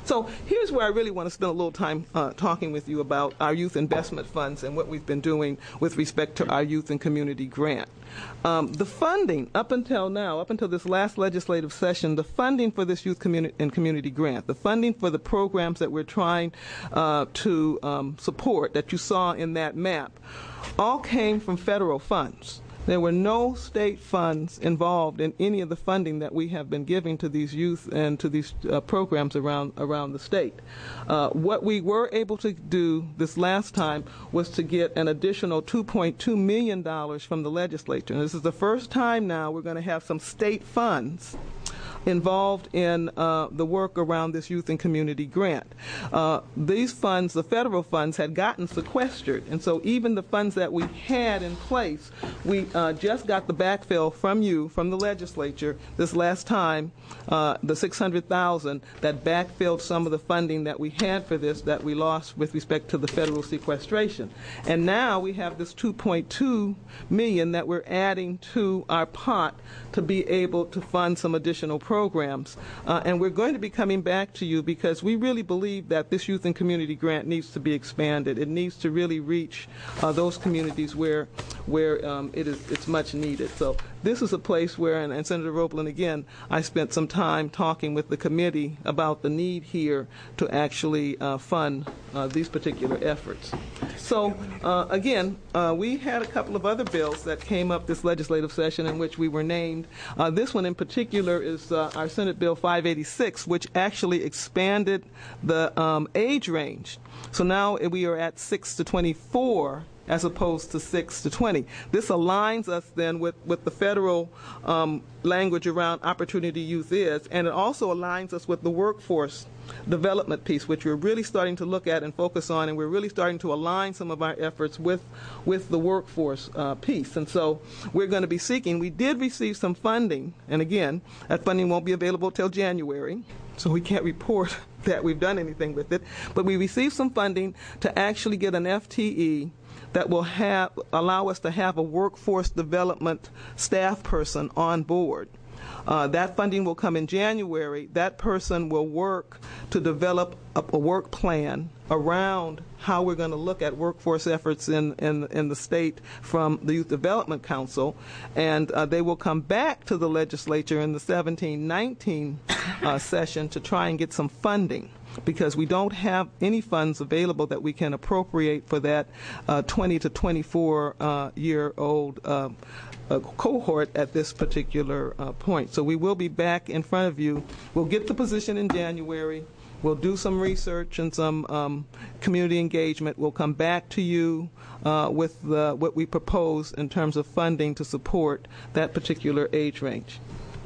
So here's where I really want to spend a little time uh, talking with you about our youth investment funds and what we've been doing with respect to our youth and community grant. Um, the funding up until now, up until this last legislative session, the funding for this youth community and community grant, the funding for the programs that we're trying uh, to um, support that you saw in that map, all came from federal funds. There were no state funds involved in any of the funding that we have been giving to these youth and to these uh, programs around around the state. Uh, what we were able to do this last time was to get an additional two point two million dollars from the legislature. And this is the first time now we're going to have some state funds involved in uh, the work around this youth and community grant. Uh, these funds, the federal funds, had gotten sequestered, and so even the funds that we had in place, we uh, just got the backfill from you, from the legislature, this last time, uh, the six hundred thousand dollars that backfilled some of the funding that we had for this that we lost with respect to the federal sequestration. And now we have this two point two million dollars that we're adding to our pot to be able to fund some additional programs. programs. Uh, and we're going to be coming back to you because we really believe that this youth and community grant needs to be expanded. It needs to really reach uh, those communities where where um, it is it's much needed. So this is a place where, and, and Senator Roeblen, again, I spent some time talking with the committee about the need here to actually uh, fund uh, these particular efforts. So uh, again, uh, we had a couple of other bills that came up this legislative session in which we were named. Uh, this one in particular is uh, our Senate Bill five eighty-six, which actually expanded the um, age range. So now we are at six to twenty-four as opposed to six to twenty. This aligns us then with, with the federal um, language around Opportunity Youth Is, and it also aligns us with the workforce development piece, which we're really starting to look at and focus on, and we're really starting to align some of our efforts with with the workforce uh, piece. And so we're going to be seeking, we did receive some funding, and again, that funding won't be available till January, so we can't report that we've done anything with it, but we received some funding to actually get an F T E that will have allow us to have a workforce development staff person on board. Uh, that funding will come in January. That person will work to develop a, a work plan around how we're going to look at workforce efforts in, in, in the state from the Youth Development Council. And uh, they will come back to the legislature in the seventeen nineteen uh, session to try and get some funding, because we don't have any funds available that we can appropriate for that uh, twenty to twenty-four uh, year old uh, uh, cohort at this particular uh, point. So we will be back in front of you. We'll get the position in January. We'll do some research and some um, community engagement. We'll come back to you uh, with the, what we propose in terms of funding to support that particular age range.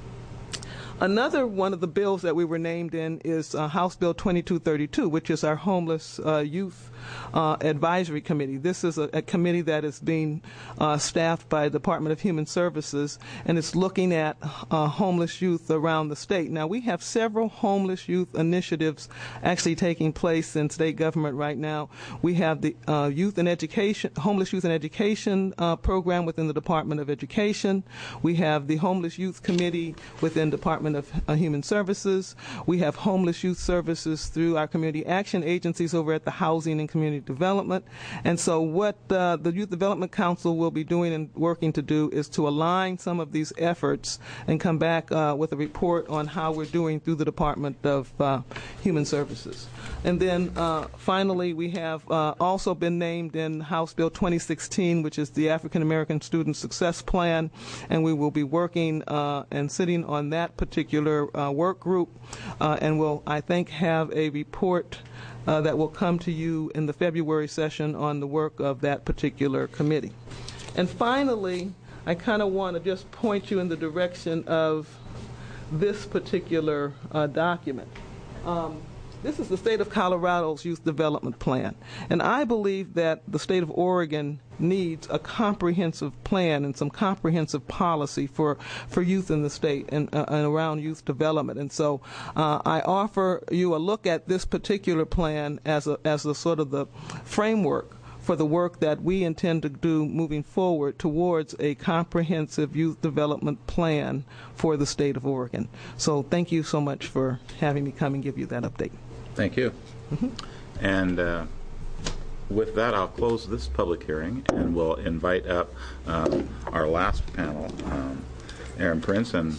Another one of the bills that we were named in is uh, House Bill twenty-two thirty-two, which is our homeless uh, youth uh, advisory committee. This is a, a committee that is being uh, staffed by the Department of Human Services, and it's looking at uh, homeless youth around the state. Now, we have several homeless youth initiatives actually taking place in state government right now. We have the uh, youth and education, homeless youth and education uh, program within the Department of Education. We have the homeless youth committee within Department of uh, Human Services. We have homeless youth services through our community action agencies over at the Housing and Community Development. And so what uh, the Youth Development Council will be doing and working to do is to align some of these efforts and come back uh, with a report on how we're doing through the Department of uh, Human Services. And then uh, finally, we have uh, also been named in House Bill twenty sixteen, which is the African American Student Success Plan, and we will be working uh, and sitting on that particular uh, work group, uh, and will, I think, have a report uh, that will come to you in the February session on the work of that particular committee. And finally, I kind of want to just point you in the direction of this particular uh, document. Um, This is the state of Colorado's Youth Development Plan. And I believe that the state of Oregon needs a comprehensive plan and some comprehensive policy for, for youth in the state and, uh, and around youth development. And so uh, I offer you a look at this particular plan as a, as a sort of the framework for the work that we intend to do moving forward towards a comprehensive youth development plan for the state of Oregon. So thank you so much for having me come and give you that update. Thank you. Mm-hmm. And uh, with that, I'll close this public hearing, and we'll invite up um, our last panel, um, Aaron Prince, and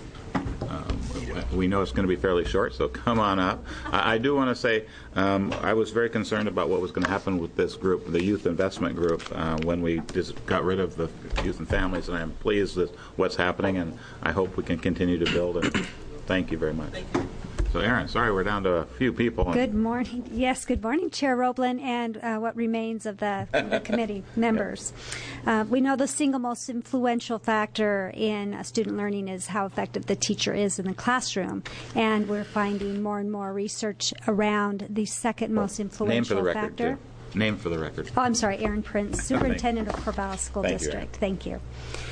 um, we know it's going to be fairly short, so come on up. I, I do want to say um, I was very concerned about what was going to happen with this group, the Youth Investment Group, uh, when we just got rid of the youth and families, and I'm pleased with what's happening, and I hope we can continue to build, and thank you very much. Thank you. So, Aaron, sorry we're down to a few people. Good morning. Yes, good morning, Chair Roblin, and uh, what remains of the, the committee members. Uh, we know the single most influential factor in uh, student learning is how effective the teacher is in the classroom, and we're finding more and more research around the second most influential Name for the record, factor. Too. Name for the record. Oh, I'm sorry, Aaron Prince, Superintendent of Corvallis School Thank District. You, Thank you.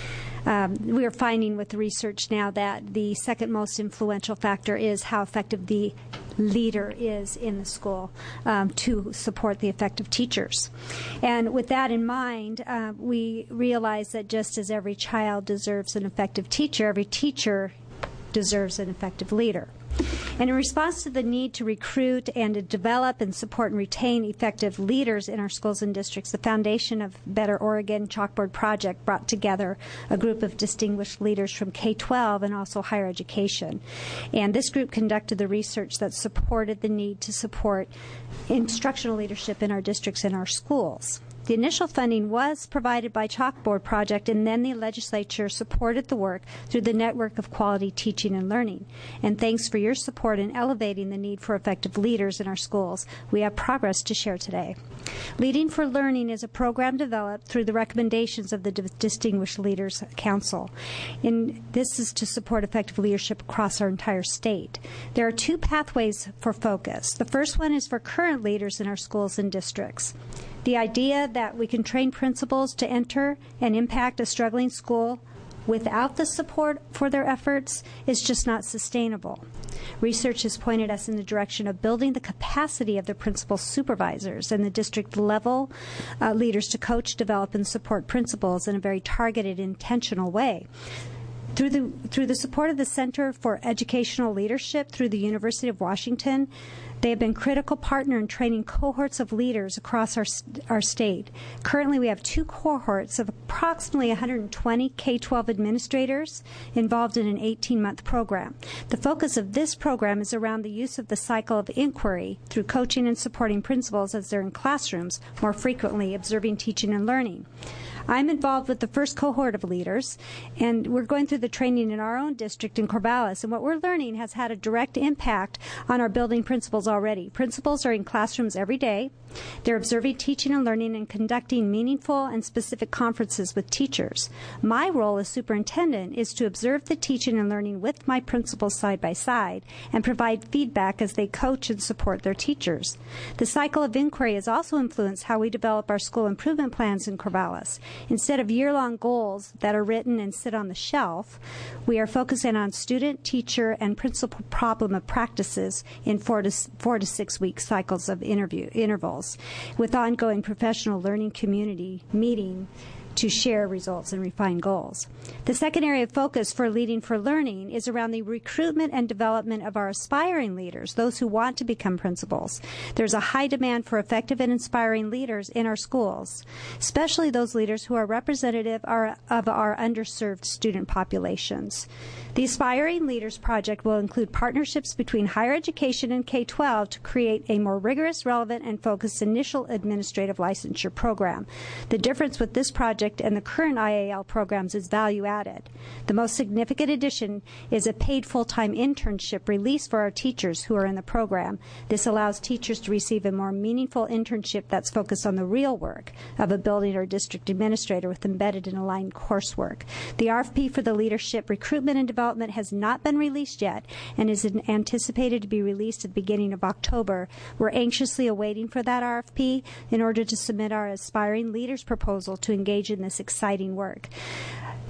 Um, we are finding with the research now that the second most influential factor is how effective the leader is in the school um, to support the effective teachers. And with that in mind, uh, we realize that just as every child deserves an effective teacher, every teacher deserves an effective leader. And in response to the need to recruit and to develop and support and retain effective leaders in our schools and districts, the Foundation of Better Oregon Chalkboard Project brought together a group of distinguished leaders from K twelve and also higher education. And this group conducted the research that supported the need to support instructional leadership in our districts and our schools. The initial funding was provided by Chalkboard Project, and then the legislature supported the work through the Network of Quality Teaching and Learning. And thanks for your support in elevating the need for effective leaders in our schools. We have progress to share today. Leading for Learning is a program developed through the recommendations of the D- Distinguished Leaders Council. And this is to support effective leadership across our entire state. There are two pathways for focus. The first one is for current leaders in our schools and districts. The idea that we can train principals to enter and impact a struggling school without the support for their efforts is just not sustainable. Research has pointed us in the direction of building the capacity of the principal supervisors and the district level uh, leaders to coach, develop, and support principals in a very targeted, intentional way. Through the, through the support of the Center for Educational Leadership through the University of Washington, they have been a critical partner in training cohorts of leaders across our, our state. Currently, we have two cohorts of approximately one hundred twenty K twelve administrators involved in an eighteen-month program. The focus of this program is around the use of the cycle of inquiry through coaching and supporting principals as they're in classrooms, more frequently observing, teaching, and learning. I'm involved with the first cohort of leaders, and we're going through the training in our own district in Corvallis, and what we're learning has had a direct impact on our building principals already. Principals are in classrooms every day. They're observing, teaching, and learning and conducting meaningful and specific conferences with teachers. My role as superintendent is to observe the teaching and learning with my principals side by side and provide feedback as they coach and support their teachers. The cycle of inquiry has also influenced how we develop our school improvement plans in Corvallis. Instead of year-long goals that are written and sit on the shelf, we are focusing on student, teacher, and principal problem of practices in four to four to six week cycles of interview intervals, with ongoing professional learning community meeting to share results and refine goals. The second area of focus for Leading for Learning is around the recruitment and development of our aspiring leaders, those who want to become principals. There's a high demand for effective and inspiring leaders in our schools, especially those leaders who are representative of our underserved student populations. The Aspiring Leaders Project will include partnerships between higher education and K twelve to create a more rigorous, relevant, and focused initial administrative licensure program. The difference with this project and the current I A L programs is value added. The most significant addition is a paid full-time internship release for our teachers who are in the program. This allows teachers to receive a more meaningful internship that's focused on the real work of a building or district administrator with embedded and aligned coursework. The R F P for the leadership recruitment and development has not been released yet and is anticipated to be released at the beginning of October. We're anxiously awaiting for that R F P in order to submit our Aspiring Leaders proposal to engage in this exciting work.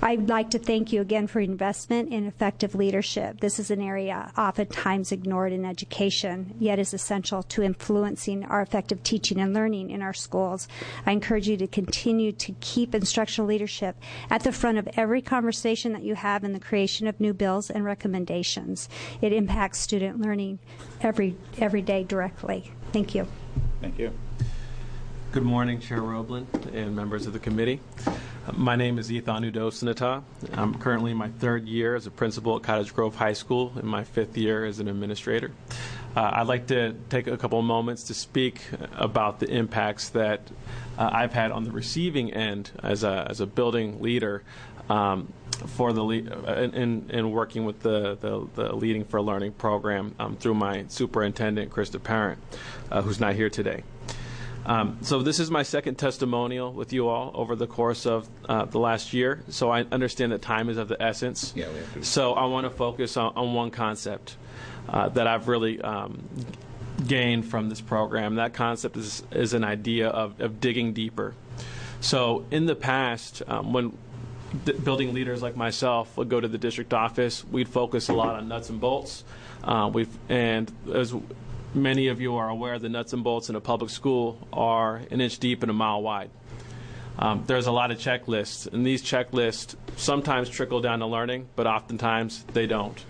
I'd like to thank you again for your investment in effective leadership. This is an area oftentimes ignored in education, yet is essential to influencing our effective teaching and learning in our schools. I encourage you to continue to keep instructional leadership at the front of every conversation that you have in the creation of new bills and recommendations. It impacts student learning every every day directly. Thank you. Thank you. Good morning, Chair Roblin and members of the committee. My name is Ethan Udo-Sinata. I'm currently in my third year as a principal at Cottage Grove High School and my fifth year as an administrator. Uh, I'd like to take a couple of moments to speak about the impacts that uh, I've had on the receiving end as a, as a building leader um, for the le- in, in working with the, the, the Leading for Learning program um, through my superintendent, Krista Parent, uh, who's not here today. Um, so this is my second testimonial with you all over the course of uh, the last year. So I understand that time is of the essence. Yeah, we have to. So I want to focus on, on one concept uh, that I've really um, gained from this program. That concept is, is an idea of, of digging deeper. So in the past, um, when d- building leaders like myself would go to the district office, we'd focus a lot on nuts and bolts. Uh, we've and as many of you are aware, the nuts and bolts in a public school are an inch deep and a mile wide. Um, there's a lot of checklists, and these checklists sometimes trickle down to learning, but oftentimes they don't.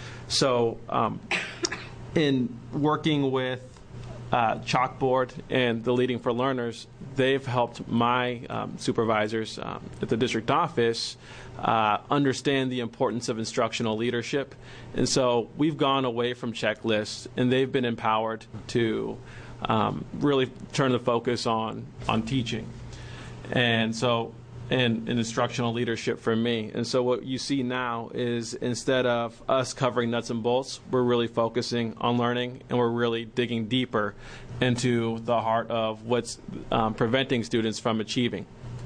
So um, in working with uh, Chalkboard and the Leading for Learners, they've helped my um, supervisors um, at the district office uh, understand the importance of instructional leadership. And so we've gone away from checklists, and they've been empowered to um, really turn the focus on, on teaching. And so, and, and instructional leadership for me. And so what you see now is instead of us covering nuts and bolts, we're really focusing on learning, and we're really digging deeper into the heart of what's um, preventing students from achieving.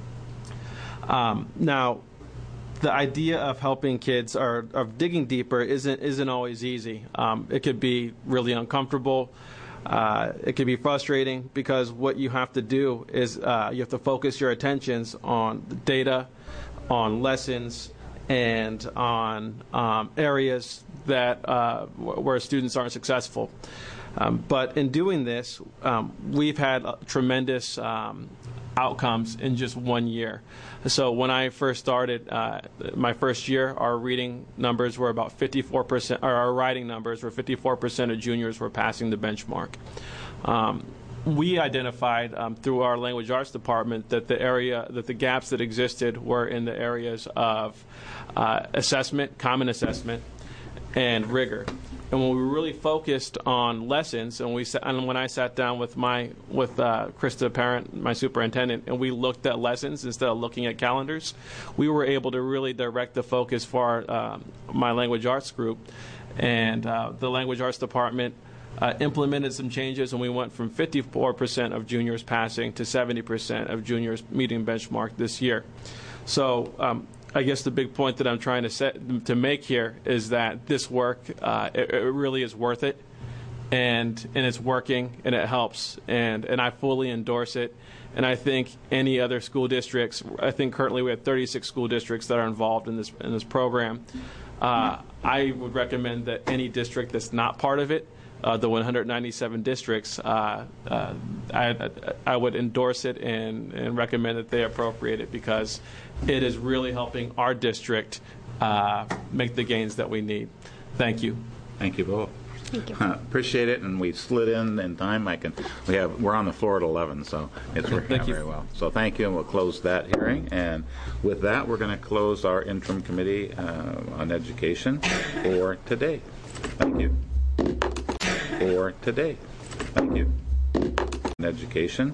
Um, now, the idea of helping kids or of digging deeper isn't isn't always easy. Um, it could be really uncomfortable. Uh, it can be frustrating because what you have to do is uh, you have to focus your attentions on the data, on lessons, and on um, areas that uh, where students aren't successful. Um, but in doing this, um, we've had uh, tremendous um, outcomes in just one year. So when I first started, uh, my first year, our reading numbers were about fifty-four percent, or our writing numbers were fifty-four percent of juniors were passing the benchmark. Um, we identified um, through our language arts department that the area, that the gaps that existed were in the areas of uh, assessment, common assessment, and rigor. And when we really focused on lessons, and we sa- and when I sat down with my with uh, Krista Parent, my superintendent, and we looked at lessons instead of looking at calendars, we were able to really direct the focus for our, uh, my language arts group, and uh, the language arts department uh, implemented some changes, and we went from fifty-four percent of juniors passing to seventy percent of juniors meeting benchmark this year. So. Um, I guess the big point that I'm trying to set, to make here is that this work, uh, it, it really is worth it, and and it's working, and it helps, and and I fully endorse it. And I think any other school districts, I think currently we have thirty-six school districts that are involved in this in this program. Uh, I would recommend that any district that's not part of it, uh, the one hundred ninety-seven districts, uh, uh, I, I would endorse it and, and recommend that they appropriate it, because it is really helping our district uh, make the gains that we need. Thank you. Thank you both. Thank you. Uh, appreciate it, and we slid in in time. I can. We have. We're on the floor at eleven, so it's working out very well. So thank you, and we'll close that hearing. And with that, we're going to close our interim committee uh, on education for today. Thank you. For today. Thank you. Education.